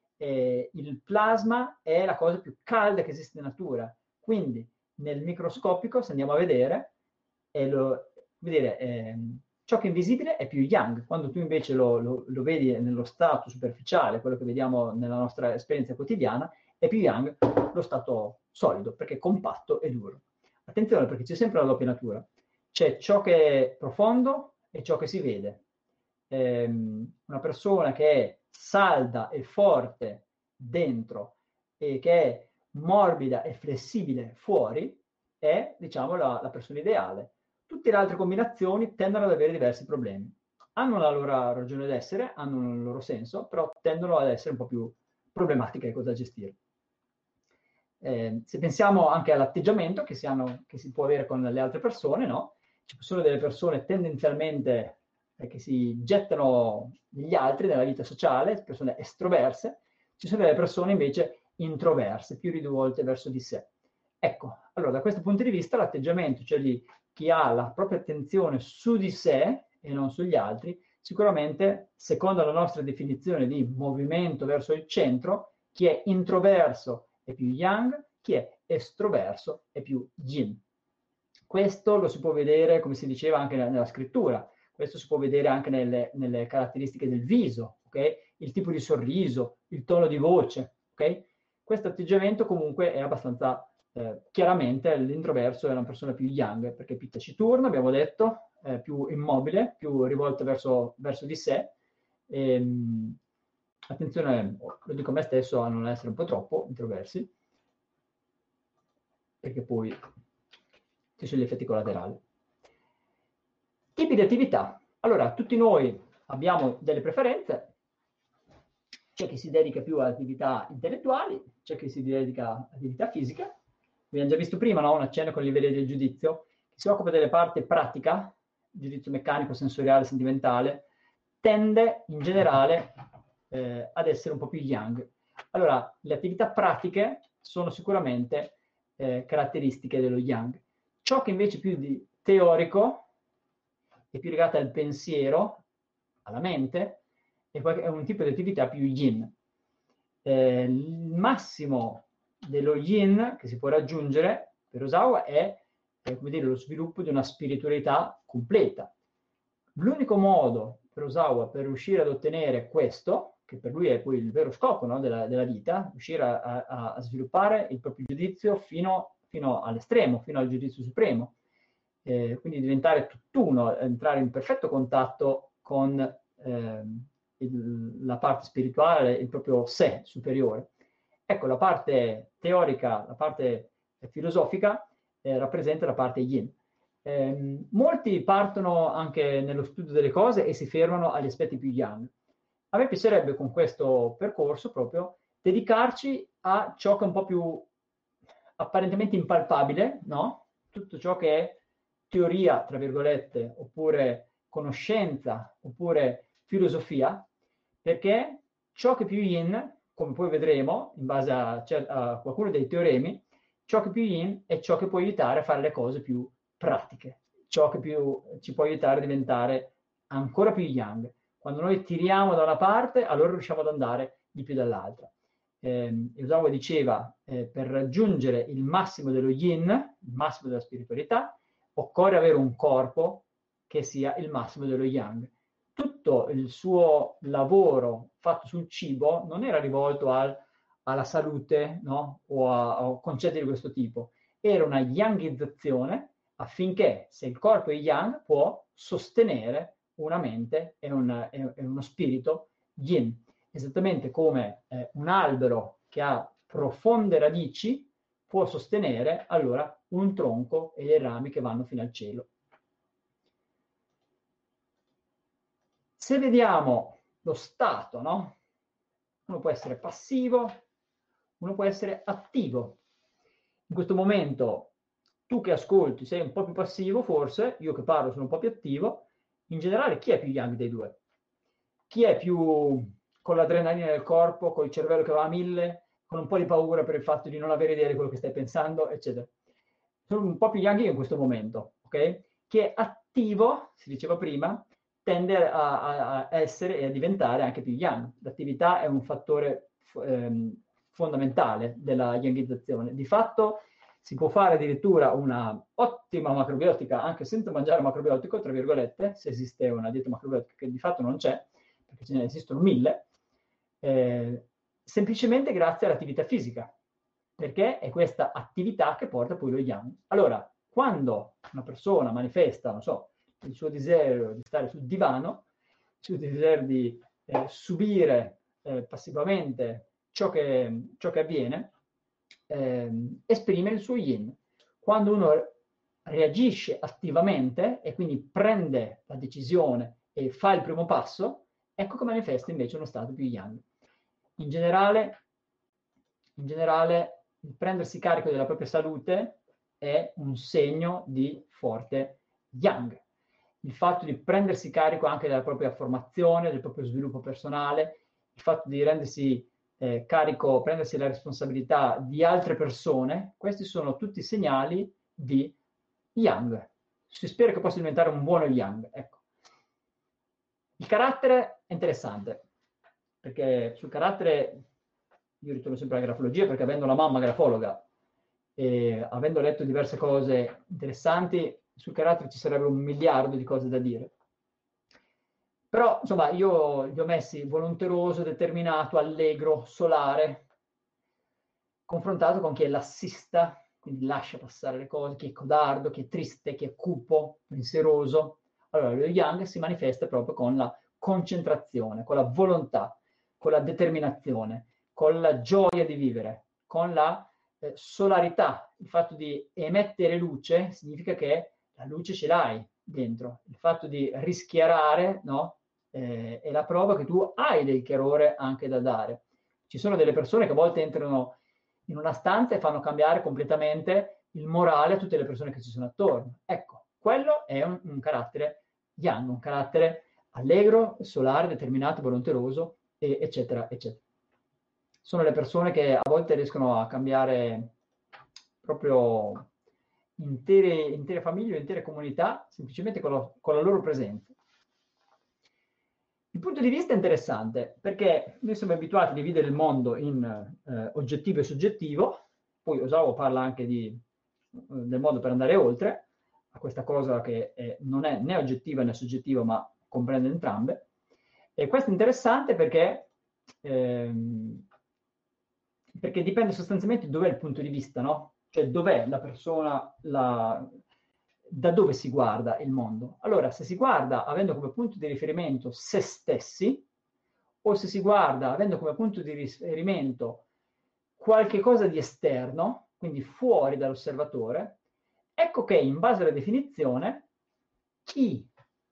Il plasma è la cosa più calda che esiste in natura, quindi nel microscopico, se andiamo a vedere, Ciò che è invisibile è più yang, quando tu invece lo vedi nello stato superficiale, quello che vediamo nella nostra esperienza quotidiana, è più yang lo stato solido, perché è compatto e duro. Attenzione, perché c'è sempre la doppia natura. C'è ciò che è profondo e ciò che si vede. Una persona che è salda e forte dentro e che è morbida e flessibile fuori è, diciamo, la persona ideale. Tutte le altre combinazioni tendono ad avere diversi problemi. Hanno la loro ragione d'essere, hanno il loro senso, però tendono ad essere un po' più problematiche da gestire. Se pensiamo anche all'atteggiamento che si può avere con le altre persone, no? Ci sono delle persone tendenzialmente che si gettano negli altri nella vita sociale, persone estroverse, ci sono delle persone invece introverse, più rivolte verso di sé. Ecco, allora da questo punto di vista l'atteggiamento, cioè di chi ha la propria attenzione su di sé e non sugli altri, sicuramente, secondo la nostra definizione di movimento verso il centro, chi è introverso è più yang, chi è estroverso è più yin. Questo lo si può vedere, come si diceva, anche nella scrittura. Questo si può vedere anche nelle caratteristiche del viso, ok? Il tipo di sorriso, il tono di voce, ok? Questo atteggiamento comunque è abbastanza chiaramente l'introverso è una persona più yang, perché è più taciturno, abbiamo detto, più immobile, più rivolto verso di sé. Attenzione, lo dico a me stesso, a non essere un po' troppo introversi, perché poi ci sono gli effetti collaterali. Tipi di attività. Allora, tutti noi abbiamo delle preferenze, c'è chi si dedica più a attività intellettuali, c'è chi si dedica a attività fisica. Abbiamo già visto prima, no? Un accenno con i livelli del giudizio, chi si occupa delle parti pratica, giudizio meccanico, sensoriale, sentimentale, tende in generale ad essere un po' più yang. Allora, le attività pratiche sono sicuramente caratteristiche dello yang. Ciò che invece più di teorico è più legato al pensiero, alla mente, è un tipo di attività più yin. Il massimo dello yin che si può raggiungere per Osawa è come dire, lo sviluppo di una spiritualità completa. L'unico modo per Osawa per riuscire ad ottenere questo, che per lui è poi il vero scopo, no, della vita, riuscire a sviluppare il proprio giudizio fino all'estremo, fino al giudizio supremo, quindi diventare tutt'uno, entrare in perfetto contatto con la parte spirituale, il proprio sé superiore. Ecco, la parte teorica, la parte filosofica rappresenta la parte yin. Molti partono anche nello studio delle cose e si fermano agli aspetti più yang. A me piacerebbe con questo percorso proprio dedicarci a ciò che è un po' più apparentemente impalpabile, no? Tutto ciò che è teoria, tra virgolette, oppure conoscenza, oppure filosofia, perché ciò che è più yin, come poi vedremo, in base a qualcuno dei teoremi, ciò che è più yin è ciò che può aiutare a fare le cose più pratiche, ciò che più ci può aiutare a diventare ancora più yang. Quando noi tiriamo da una parte, allora riusciamo ad andare di più dall'altra. Osawa diceva, per raggiungere il massimo dello yin, il massimo della spiritualità, occorre avere un corpo che sia il massimo dello yang. Tutto il suo lavoro fatto sul cibo non era rivolto alla salute, no? o a concetti di questo tipo. Era una yangizzazione affinché, se il corpo è yang, può sostenere una mente e uno spirito yin. Esattamente come un albero che ha profonde radici può sostenere allora un tronco e dei rami che vanno fino al cielo. Se vediamo lo stato, no? Uno può essere passivo, uno può essere attivo. In questo momento tu che ascolti sei un po' più passivo forse, io che parlo sono un po' più attivo. In generale chi è più yang dei due? Chi è più con l'adrenalina nel corpo, con il cervello che va a 1000, con un po' di paura per il fatto di non avere idea di quello che stai pensando, eccetera? Sono un po' più yang in questo momento, ok? Chi è attivo, si diceva prima, tende a essere e a diventare anche più yang. L'attività è un fattore fondamentale della yangizzazione. Di fatto Si può fare addirittura una ottima macrobiotica anche senza mangiare macrobiotico, tra virgolette, se esiste una dieta macrobiotica, che di fatto non c'è, perché ce ne esistono 1000, semplicemente grazie all'attività fisica, perché è questa attività che porta poi lo yang. Allora, quando una persona manifesta, non so, il suo desiderio di stare sul divano, il suo desiderio di subire passivamente ciò che avviene, esprime il suo yin. Quando uno reagisce attivamente e quindi prende la decisione e fa il primo passo, ecco che manifesta invece uno stato più yang. In generale, il prendersi carico della propria salute è un segno di forte yang. Il fatto di prendersi carico anche della propria formazione, del proprio sviluppo personale, il fatto di rendersi carico, prendersi la responsabilità di altre persone, questi sono tutti segnali di yang. Si spera che possa diventare un buono yang. Ecco. Il carattere è interessante, perché sul carattere io ritorno sempre alla grafologia, perché avendo la mamma grafologa e avendo letto diverse cose interessanti, sul carattere ci sarebbe 1 miliardo di cose da dire. Però, insomma, io li ho messi volonteroso, determinato, allegro, solare, confrontato con chi è lassista, quindi lascia passare le cose, chi è codardo, chi è triste, chi è cupo, pensieroso. Allora, lo yang si manifesta proprio con la concentrazione, con la volontà, con la determinazione, con la gioia di vivere, con la solarità. Il fatto di emettere luce significa che la luce ce l'hai dentro. Il fatto di rischiarare, no? È la prova che tu hai del chiarore anche da dare. Ci sono delle persone che a volte entrano in una stanza e fanno cambiare completamente il morale a tutte le persone che ci sono attorno. Ecco, quello è un carattere yang, un carattere allegro, solare, determinato, volonteroso, eccetera, eccetera. Sono le persone che a volte riescono a cambiare proprio intere famiglie, intere comunità, semplicemente con la loro presenza. Il punto di vista è interessante, perché noi siamo abituati a dividere il mondo in oggettivo e soggettivo, poi Osawa parla anche del modo per andare oltre, a questa cosa che non è né oggettiva né soggettiva, ma comprende entrambe. E questo è interessante perché dipende sostanzialmente dov'è il punto di vista, no? Cioè dov'è la persona, da dove si guarda il mondo. Allora, se si guarda avendo come punto di riferimento se stessi, o se si guarda avendo come punto di riferimento qualche cosa di esterno, quindi fuori dall'osservatore, ecco che in base alla definizione, chi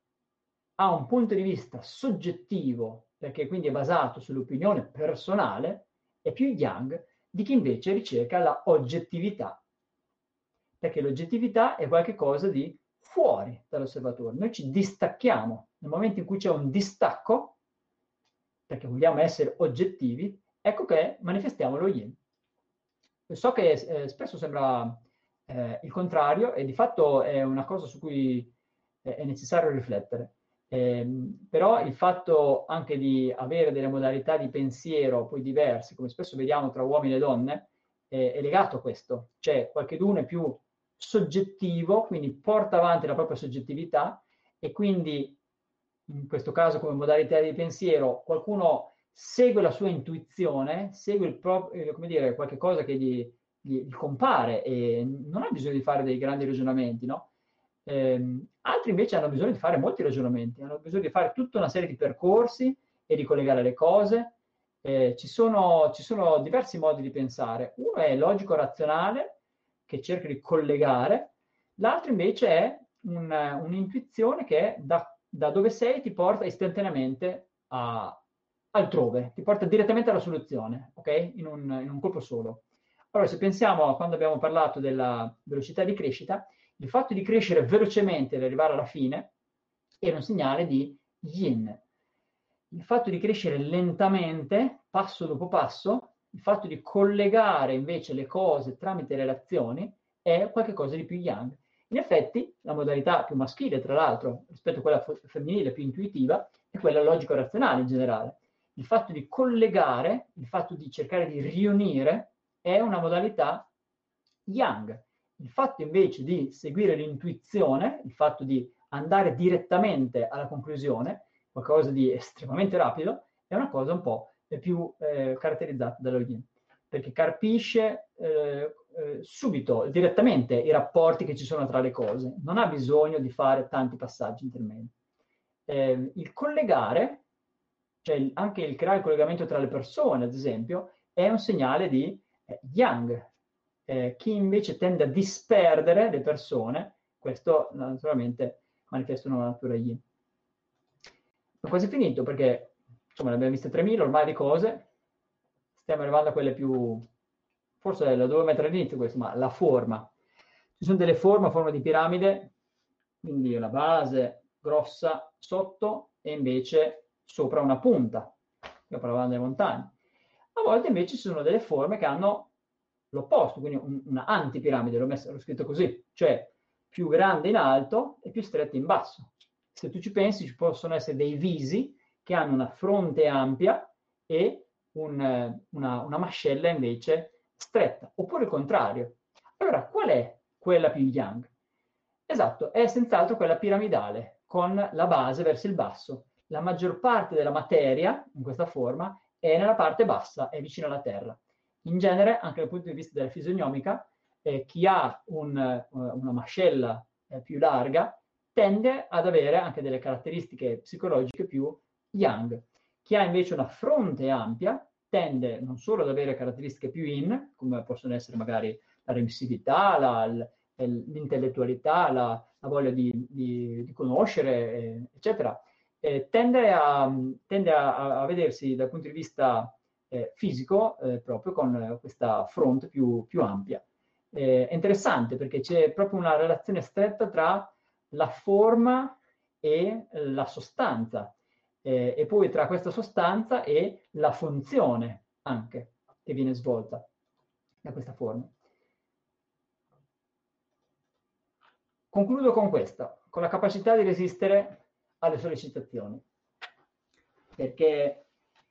ha un punto di vista soggettivo, perché quindi è basato sull'opinione personale, è più yang di chi invece ricerca la oggettività, perché l'oggettività è qualcosa di fuori dall'osservatore. Noi ci distacchiamo. Nel momento in cui c'è un distacco, perché vogliamo essere oggettivi, ecco che manifestiamo lo yin. So che spesso sembra il contrario e di fatto è una cosa su cui è necessario riflettere. Però il fatto anche di avere delle modalità di pensiero poi diverse, come spesso vediamo tra uomini e donne, è legato a questo. Cioè qualcheduno è più soggettivo, quindi porta avanti la propria soggettività e quindi in questo caso come modalità di pensiero qualcuno segue la sua intuizione, segue come dire, qualche cosa che gli compare e non ha bisogno di fare dei grandi ragionamenti, no? Altri invece hanno bisogno di fare molti ragionamenti, hanno bisogno di fare tutta una serie di percorsi e di collegare le cose. Ci sono diversi modi di pensare. Uno è logico-razionale, che cerca di collegare, l'altro invece è un'intuizione che da dove sei ti porta istantaneamente altrove, ti porta direttamente alla soluzione, ok? In un colpo solo. Allora, se pensiamo a quando abbiamo parlato della velocità di crescita, il fatto di crescere velocemente ed arrivare alla fine era un segnale di yin. Il fatto di crescere lentamente, passo dopo passo, il fatto di collegare invece le cose tramite relazioni è qualcosa di più yang. In effetti, la modalità più maschile, tra l'altro, rispetto a quella femminile più intuitiva, è quella logico-razionale in generale. Il fatto di collegare, il fatto di cercare di riunire, è una modalità yang. Il fatto invece di seguire l'intuizione, il fatto di andare direttamente alla conclusione, qualcosa di estremamente rapido, è una cosa un po' più caratterizzata dallo yin, perché capisce subito, direttamente, i rapporti che ci sono tra le cose, non ha bisogno di fare tanti passaggi intermedi. Il collegare, cioè anche il creare il collegamento tra le persone, ad esempio, è un segnale di yang. Chi invece tende a disperdere le persone, questo naturalmente manifesta una natura yin. Ho quasi finito perché, insomma, ne abbiamo viste 3.000 ormai di cose, stiamo arrivando a quelle più, forse la dovevo mettere all'inizio questo, ma la forma. Ci sono delle forme a forma di piramide, quindi la base grossa sotto e invece sopra una punta, che parlavamo delle montagne. A volte invece ci sono delle forme che hanno l'opposto, quindi una antipiramide, l'ho scritto così, cioè più grande in alto e più stretta in basso. Se tu ci pensi, ci possono essere dei visi che hanno una fronte ampia e una mascella invece stretta, oppure il contrario. Allora, qual è quella più yang? Esatto, è senz'altro quella piramidale, con la base verso il basso. La maggior parte della materia, in questa forma, è nella parte bassa, è vicino alla Terra. In genere, anche dal punto di vista della fisionomica, chi ha una mascella più larga tende ad avere anche delle caratteristiche psicologiche più yang. Chi ha invece una fronte ampia tende non solo ad avere caratteristiche più yin, come possono essere magari la remissività, l'intellettualità, la voglia di conoscere, eccetera, tende a vedersi dal punto di vista fisico proprio con questa fronte più ampia. È interessante perché c'è proprio una relazione stretta tra la forma e la sostanza, e poi tra questa sostanza e la funzione anche che viene svolta da questa forma. Concludo con questa, con la capacità di resistere alle sollecitazioni, perché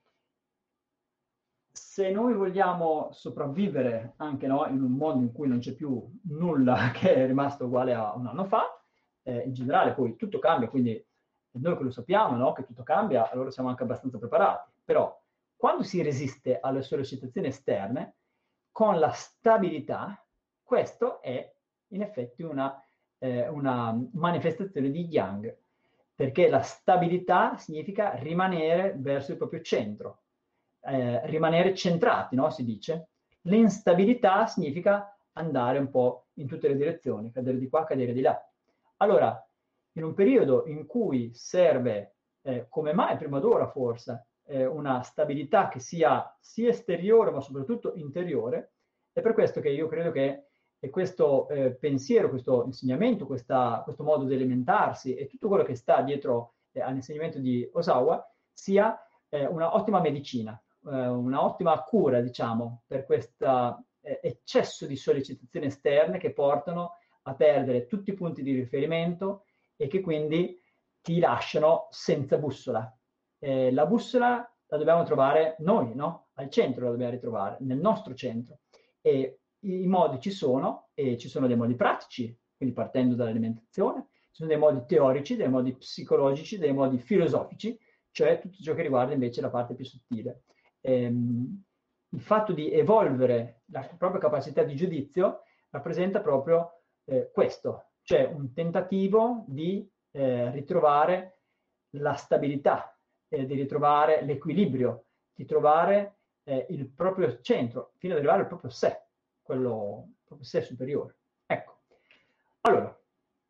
se noi vogliamo sopravvivere anche in un mondo in cui non c'è più nulla che è rimasto uguale a un anno fa, in generale poi tutto cambia, quindi noi che lo sappiamo, no? Che tutto cambia, allora siamo anche abbastanza preparati. Però quando si resiste alle sollecitazioni esterne, con la stabilità, questo è in effetti una manifestazione di yang, perché la stabilità significa rimanere verso il proprio centro, rimanere centrati, no? Si dice. L'instabilità significa andare un po' in tutte le direzioni, cadere di qua, cadere di là. Allora, in un periodo in cui serve, come mai prima d'ora forse, una stabilità che sia esteriore ma soprattutto interiore, è per questo che io credo che questo pensiero, questo insegnamento, questo modo di alimentarsi e tutto quello che sta dietro all'insegnamento di Osawa sia una ottima medicina, una ottima cura, diciamo, per questo eccesso di sollecitazioni esterne che portano a perdere tutti i punti di riferimento e che quindi ti lasciano senza bussola. La bussola la dobbiamo trovare noi, no? Al centro la dobbiamo ritrovare, nel nostro centro. E i modi ci sono, e ci sono dei modi pratici, quindi partendo dall'alimentazione, ci sono dei modi teorici, dei modi psicologici, dei modi filosofici, cioè tutto ciò che riguarda invece la parte più sottile. Il fatto di evolvere la propria capacità di giudizio rappresenta proprio questo, cioè un tentativo di ritrovare la stabilità, di ritrovare l'equilibrio, di trovare il proprio centro, fino ad arrivare al proprio sé, quello proprio sé superiore. Ecco. Allora,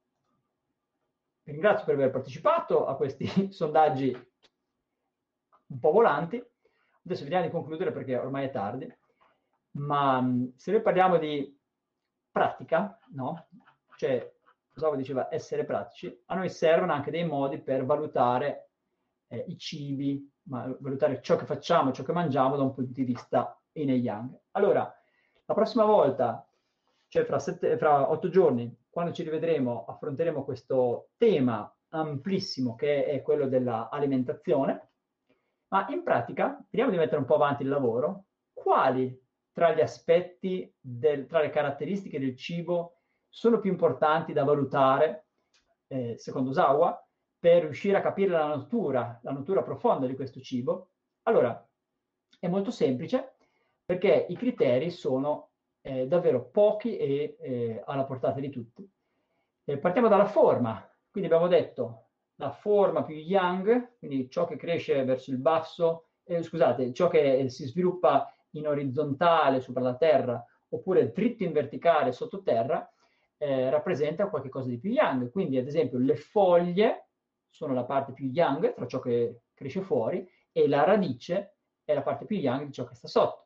vi ringrazio per aver partecipato a questi sondaggi un po' volanti. Adesso vediamo di concludere perché ormai è tardi, ma se noi parliamo di pratica, no? Cioè, cosa diceva essere pratici, a noi servono anche dei modi per valutare i cibi, valutare ciò che facciamo, ciò che mangiamo da un punto di vista yin e yang. Allora, la prossima volta, cioè fra 8 giorni, quando ci rivedremo, affronteremo questo tema amplissimo che è quello dell'alimentazione, ma in pratica, vediamo di mettere un po' avanti il lavoro, quali tra gli aspetti, tra le caratteristiche del cibo sono più importanti da valutare, secondo Osawa, per riuscire a capire la natura profonda di questo cibo? Allora, è molto semplice, perché i criteri sono davvero pochi e alla portata di tutti. Partiamo dalla forma, quindi abbiamo detto la forma più yang, quindi ciò che cresce verso il basso, scusate, ciò che si sviluppa in orizzontale sopra la terra, oppure dritto in verticale sottoterra, rappresenta qualcosa di più yang. Quindi, ad esempio, le foglie sono la parte più yang tra ciò che cresce fuori, e la radice è la parte più yang di ciò che sta sotto.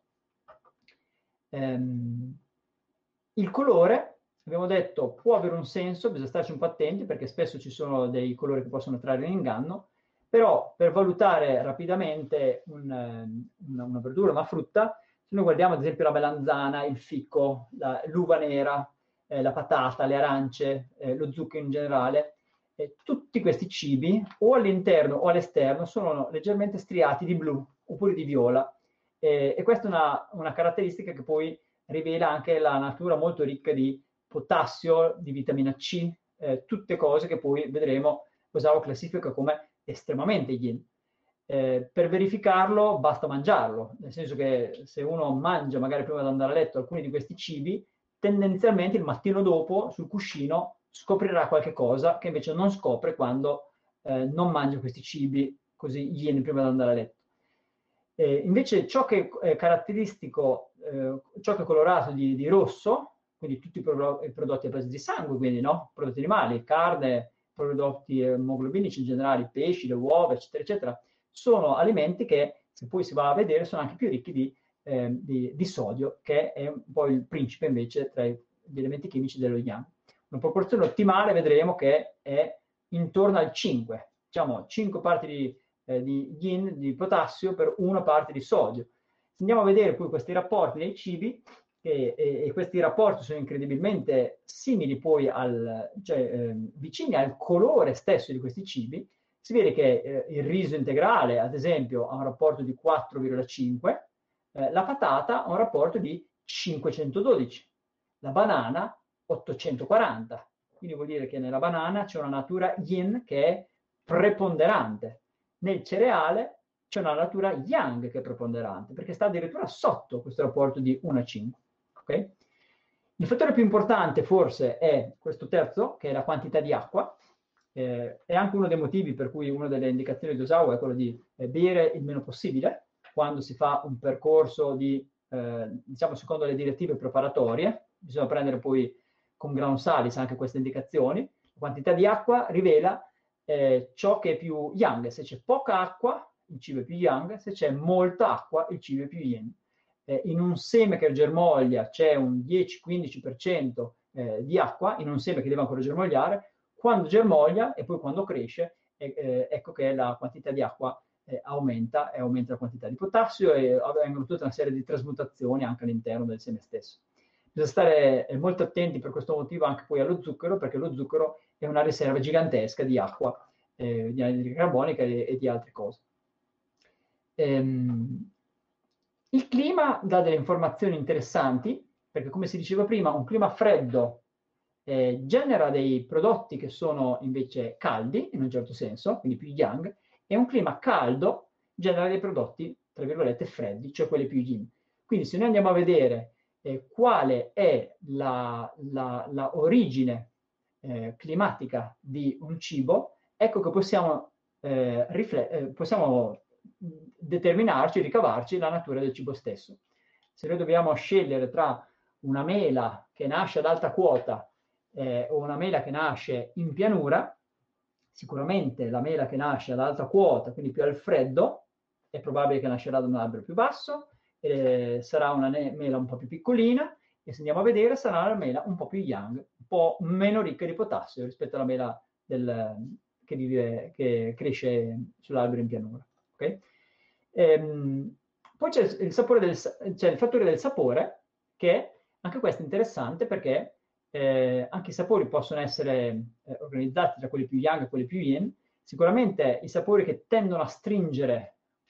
Il colore, abbiamo detto, può avere un senso, bisogna starci un po' attenti, perché spesso ci sono dei colori che possono trarre in inganno, però per valutare rapidamente una verdura, una frutta, se noi guardiamo ad esempio la melanzana, il fico, l'uva nera, la patata, le arance, lo zucchero in generale, tutti questi cibi o all'interno o all'esterno sono leggermente striati di blu oppure di viola, e questa è una caratteristica che poi rivela anche la natura molto ricca di potassio, di vitamina C, tutte cose che poi vedremo Osawa classifica come estremamente yin. Per verificarlo basta mangiarlo, nel senso che se uno mangia magari prima di andare a letto alcuni di questi cibi, tendenzialmente il mattino dopo sul cuscino scoprirà qualche cosa che invece non scopre quando non mangia questi cibi così yin prima di andare a letto. Invece ciò che è caratteristico, ciò che è colorato di rosso, quindi tutti i prodotti a base di sangue, quindi no? Prodotti animali, carne, prodotti emoglobinici in generale, pesci, le uova, eccetera, eccetera, sono alimenti che, se poi si va a vedere, sono anche più ricchi di sodio, che è un po' il principe invece tra gli elementi chimici dello yang. Una proporzione ottimale vedremo che è intorno al 5, diciamo 5 parti di yin, di potassio, per una parte di sodio. Se andiamo a vedere poi questi rapporti dei cibi, e questi rapporti sono incredibilmente simili poi vicini al colore stesso di questi cibi, si vede che il riso integrale, ad esempio, ha un rapporto di 4,5, la patata ha un rapporto di 512, la banana 840. Quindi vuol dire che nella banana c'è una natura yin che è preponderante. Nel cereale c'è una natura yang che è preponderante, perché sta addirittura sotto questo rapporto di 1 a 5. Okay? Il fattore più importante forse è questo terzo, che è la quantità di acqua. È anche uno dei motivi per cui una delle indicazioni di Osawa è quella di bere il meno possibile quando si fa un percorso diciamo secondo le direttive preparatorie. Bisogna prendere poi con gran salis anche queste indicazioni. La quantità di acqua rivela ciò che è più yang. Se c'è poca acqua, il cibo è più yang; se c'è molta acqua, il cibo è più yin. In un seme che germoglia c'è un 10-15% di acqua, in un seme che deve ancora germogliare. Quando germoglia e poi quando cresce, ecco che la quantità di acqua aumenta, e aumenta la quantità di potassio, e avvengono tutta una serie di trasmutazioni anche all'interno del seme stesso. Bisogna stare molto attenti per questo motivo anche poi allo zucchero, perché lo zucchero è una riserva gigantesca di acqua, di anidride carbonica e di altre cose. Il clima dà delle informazioni interessanti, perché come si diceva prima, un clima freddo genera dei prodotti che sono invece caldi, in un certo senso, quindi più yang, e un clima caldo genera dei prodotti, tra virgolette, freddi, cioè quelli più yin. Quindi se noi andiamo a vedere quale è la origine climatica di un cibo, ecco che possiamo determinarci, ricavarci la natura del cibo stesso. Se noi dobbiamo scegliere tra una mela che nasce ad alta quota o una mela che nasce in pianura, sicuramente la mela che nasce ad alta quota, quindi più al freddo, è probabile che nascerà da un albero più basso, sarà una mela un po' più piccolina, e se andiamo a vedere sarà una mela un po' più yang, un po' meno ricca di potassio rispetto alla mela che cresce sull'albero in pianura. Okay? Poi c'è il fattore del sapore, che anche questo è interessante, perché anche i sapori possono essere organizzati tra quelli più yang e quelli più yin. Sicuramente i sapori che tendono a stringere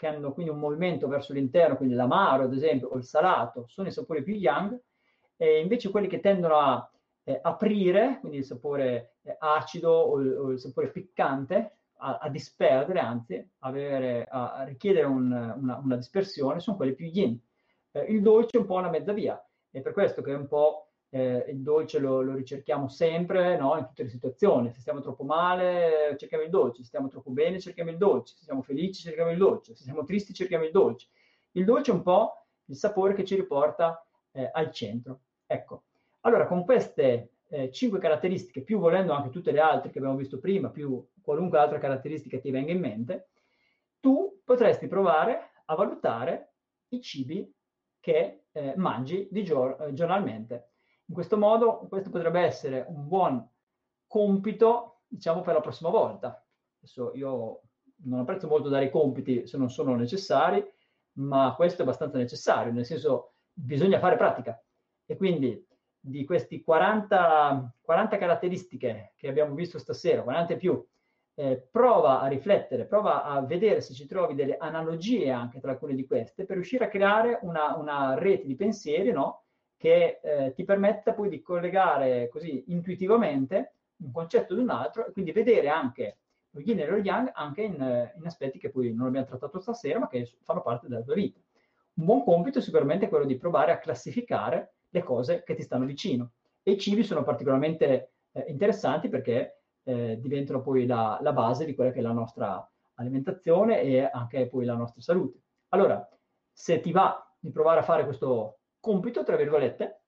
che hanno quindi un movimento verso l'interno, quindi l'amaro ad esempio, o il salato, sono i sapori più yang, e invece quelli che tendono a aprire, quindi il sapore acido o il sapore piccante, a disperdere, anzi, a richiedere una dispersione, sono quelli più yin. Il dolce è un po' una mezza via, è per questo che un po' il dolce lo ricerchiamo sempre, no? In tutte le situazioni. Se stiamo troppo male, cerchiamo il dolce; se stiamo troppo bene, cerchiamo il dolce; se siamo felici, cerchiamo il dolce; se siamo tristi, cerchiamo il dolce. Il dolce è un po' il sapore che ci riporta al centro. Ecco, allora con queste 5 caratteristiche, più volendo anche tutte le altre che abbiamo visto prima, più qualunque altra caratteristica ti venga in mente, tu potresti provare a valutare i cibi che mangi giornalmente. In questo modo, questo potrebbe essere un buon compito, diciamo, per la prossima volta. Adesso io non apprezzo molto dare i compiti se non sono necessari, ma questo è abbastanza necessario, nel senso bisogna fare pratica. E quindi di questi 40 caratteristiche che abbiamo visto stasera, 40 e più, prova a riflettere, prova a vedere se ci trovi delle analogie anche tra alcune di queste, per riuscire a creare una rete di pensieri, no? Che ti permetta poi di collegare così intuitivamente un concetto ad un altro, e quindi vedere anche lo yin e lo yang anche in aspetti che poi non abbiamo trattato stasera, ma che fanno parte della tua vita. Un buon compito è sicuramente quello di provare a classificare le cose che ti stanno vicino. E i cibi sono particolarmente interessanti perché diventano poi la base di quella che è la nostra alimentazione e anche poi la nostra salute. Allora, se ti va di provare a fare questo compito, tra virgolette,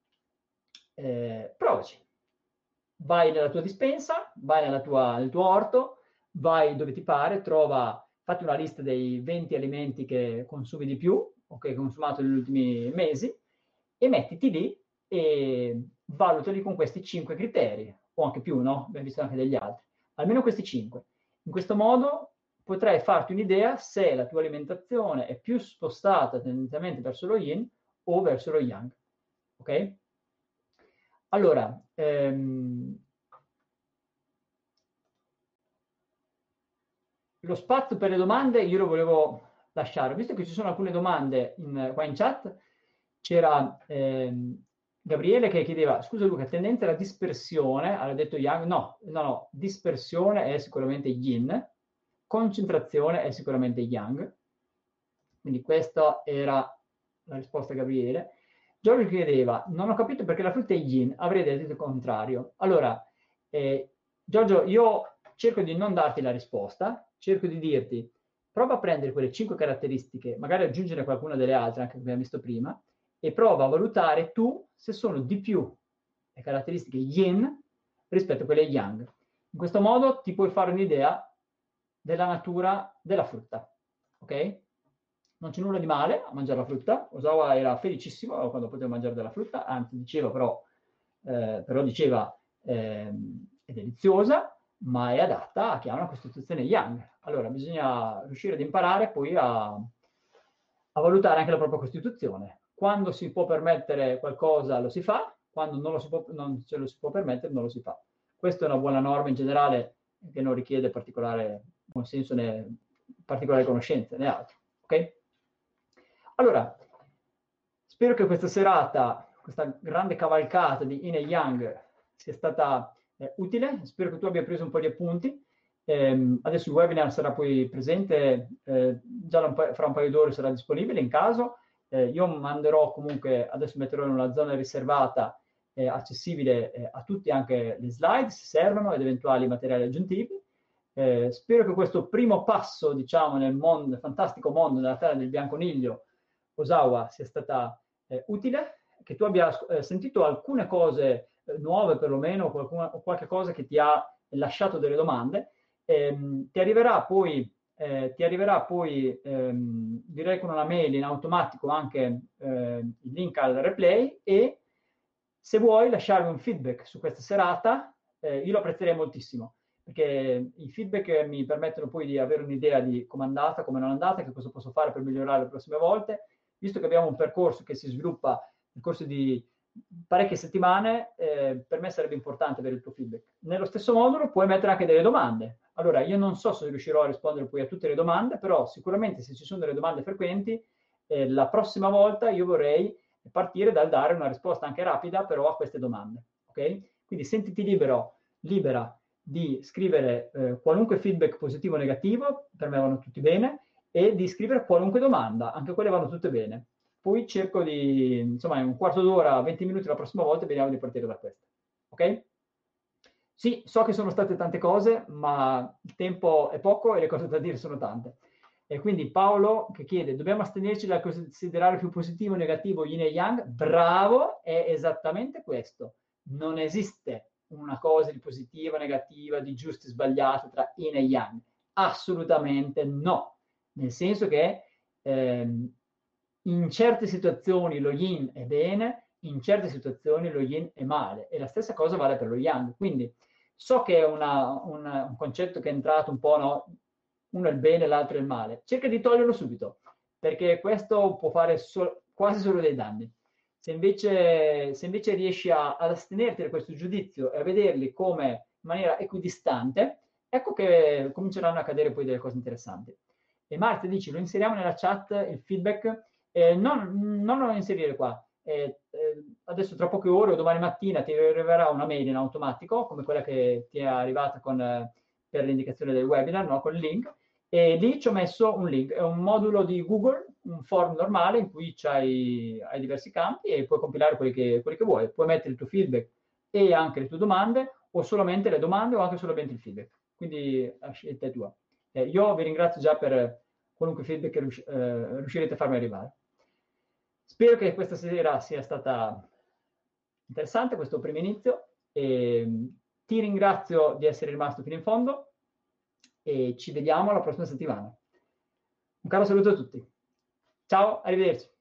provaci. Vai nella tua dispensa, vai nel tuo orto, vai dove ti pare, fatti una lista dei 20 alimenti che consumi di più o che hai consumato negli ultimi mesi e mettiti lì e valutali con questi 5 criteri, o anche più, no? Abbiamo visto anche degli altri. Almeno questi 5. In questo modo potrai farti un'idea se la tua alimentazione è più spostata tendenzialmente verso lo yin o verso lo yang. Ok? Allora, lo spazio per le domande io lo volevo lasciare, visto che ci sono alcune domande qua in chat. C'era Gabriele che chiedeva: scusa Luca, tendenza alla dispersione, aveva detto yang? No, dispersione è sicuramente yin, concentrazione è sicuramente yang. Quindi questa era la risposta a Gabriele. Giorgio chiedeva: non ho capito perché la frutta è yin, avrei detto il contrario. Allora, Giorgio, io cerco di non darti la risposta, cerco di dirti: prova a prendere quelle 5 caratteristiche, magari aggiungere qualcuna delle altre, anche che abbiamo visto prima, e prova a valutare tu se sono di più le caratteristiche yin rispetto a quelle yang. In questo modo ti puoi fare un'idea della natura della frutta, ok? Non c'è nulla di male a mangiare la frutta. Osawa era felicissimo quando poteva mangiare della frutta, anzi diceva però diceva è deliziosa, ma è adatta a chi ha una costituzione yang. Allora bisogna riuscire ad imparare poi a valutare anche la propria costituzione. Quando si può permettere qualcosa lo si fa, quando non ce lo si può permettere non lo si fa. Questa è una buona norma in generale che non richiede particolare buon senso né particolari conoscenze né altro. Ok? Allora, spero che questa serata, questa grande cavalcata di Yin e Yang sia stata utile. Spero che tu abbia preso un po' di appunti. Adesso il webinar sarà poi presente, già fra un paio d'ore sarà disponibile in caso. Io manderò comunque, adesso metterò in una zona riservata accessibile a tutti anche le slide se servono ed eventuali materiali aggiuntivi. Spero che questo primo passo, diciamo, nel fantastico mondo della terra del bianconiglio Osawa sia stata utile, che tu abbia sentito alcune cose nuove perlomeno, o qualche cosa che ti ha lasciato delle domande. Ti arriverà poi, direi con una mail in automatico anche il link al replay, e se vuoi lasciarmi un feedback su questa serata, io lo apprezzerei moltissimo, perché i feedback mi permettono poi di avere un'idea di come è andata, come non è andata, che cosa posso fare per migliorare le prossime volte. Visto che abbiamo un percorso che si sviluppa, un corso di parecchie settimane, per me sarebbe importante avere il tuo feedback. Nello stesso modulo puoi mettere anche delle domande. Allora, io non so se riuscirò a rispondere poi a tutte le domande, però sicuramente se ci sono delle domande frequenti, la prossima volta io vorrei partire dal dare una risposta anche rapida, però a queste domande. Ok? Quindi sentiti libera di scrivere qualunque feedback positivo o negativo, per me vanno tutti bene, e di scrivere qualunque domanda, anche quelle vanno tutte bene. Poi cerco di, insomma, in un quarto d'ora, 20 minuti la prossima volta, vediamo di partire da questo. Ok? Sì, so che sono state tante cose, ma il tempo è poco e le cose da dire sono tante. E quindi Paolo che chiede, dobbiamo astenerci dal considerare più positivo o negativo yin e yang? Bravo, è esattamente questo. Non esiste una cosa di positiva, negativa, di giusto e sbagliato tra yin e yang. Assolutamente no. Nel senso che in certe situazioni lo yin è bene, in certe situazioni lo yin è male. E la stessa cosa vale per lo yang. Quindi so che è un concetto che è entrato un po', no? Uno è il bene, l'altro è il male. Cerca di toglierlo subito, perché questo può fare quasi solo dei danni. Se invece riesci ad astenerti da questo giudizio e a vederli come in maniera equidistante, ecco che cominceranno a cadere poi delle cose interessanti. E Marta dici, lo inseriamo nella chat il feedback? Non lo inserire qua. Adesso tra poche ore o domani mattina ti arriverà una mail in automatico, come quella che ti è arrivata per l'indicazione del webinar, no? Con il link, e lì ci ho messo un link, è un modulo di Google, un form normale in cui hai diversi campi e puoi compilare quelli che vuoi. Puoi mettere il tuo feedback e anche le tue domande, o solamente le domande o anche solamente il feedback. Quindi la scelta è tua. Io vi ringrazio già per qualunque feedback che riuscirete a farmi arrivare. Spero che questa sera sia stata interessante, questo primo inizio, e ti ringrazio di essere rimasto fino in fondo e ci vediamo la prossima settimana. Un caro saluto a tutti. Ciao, arrivederci.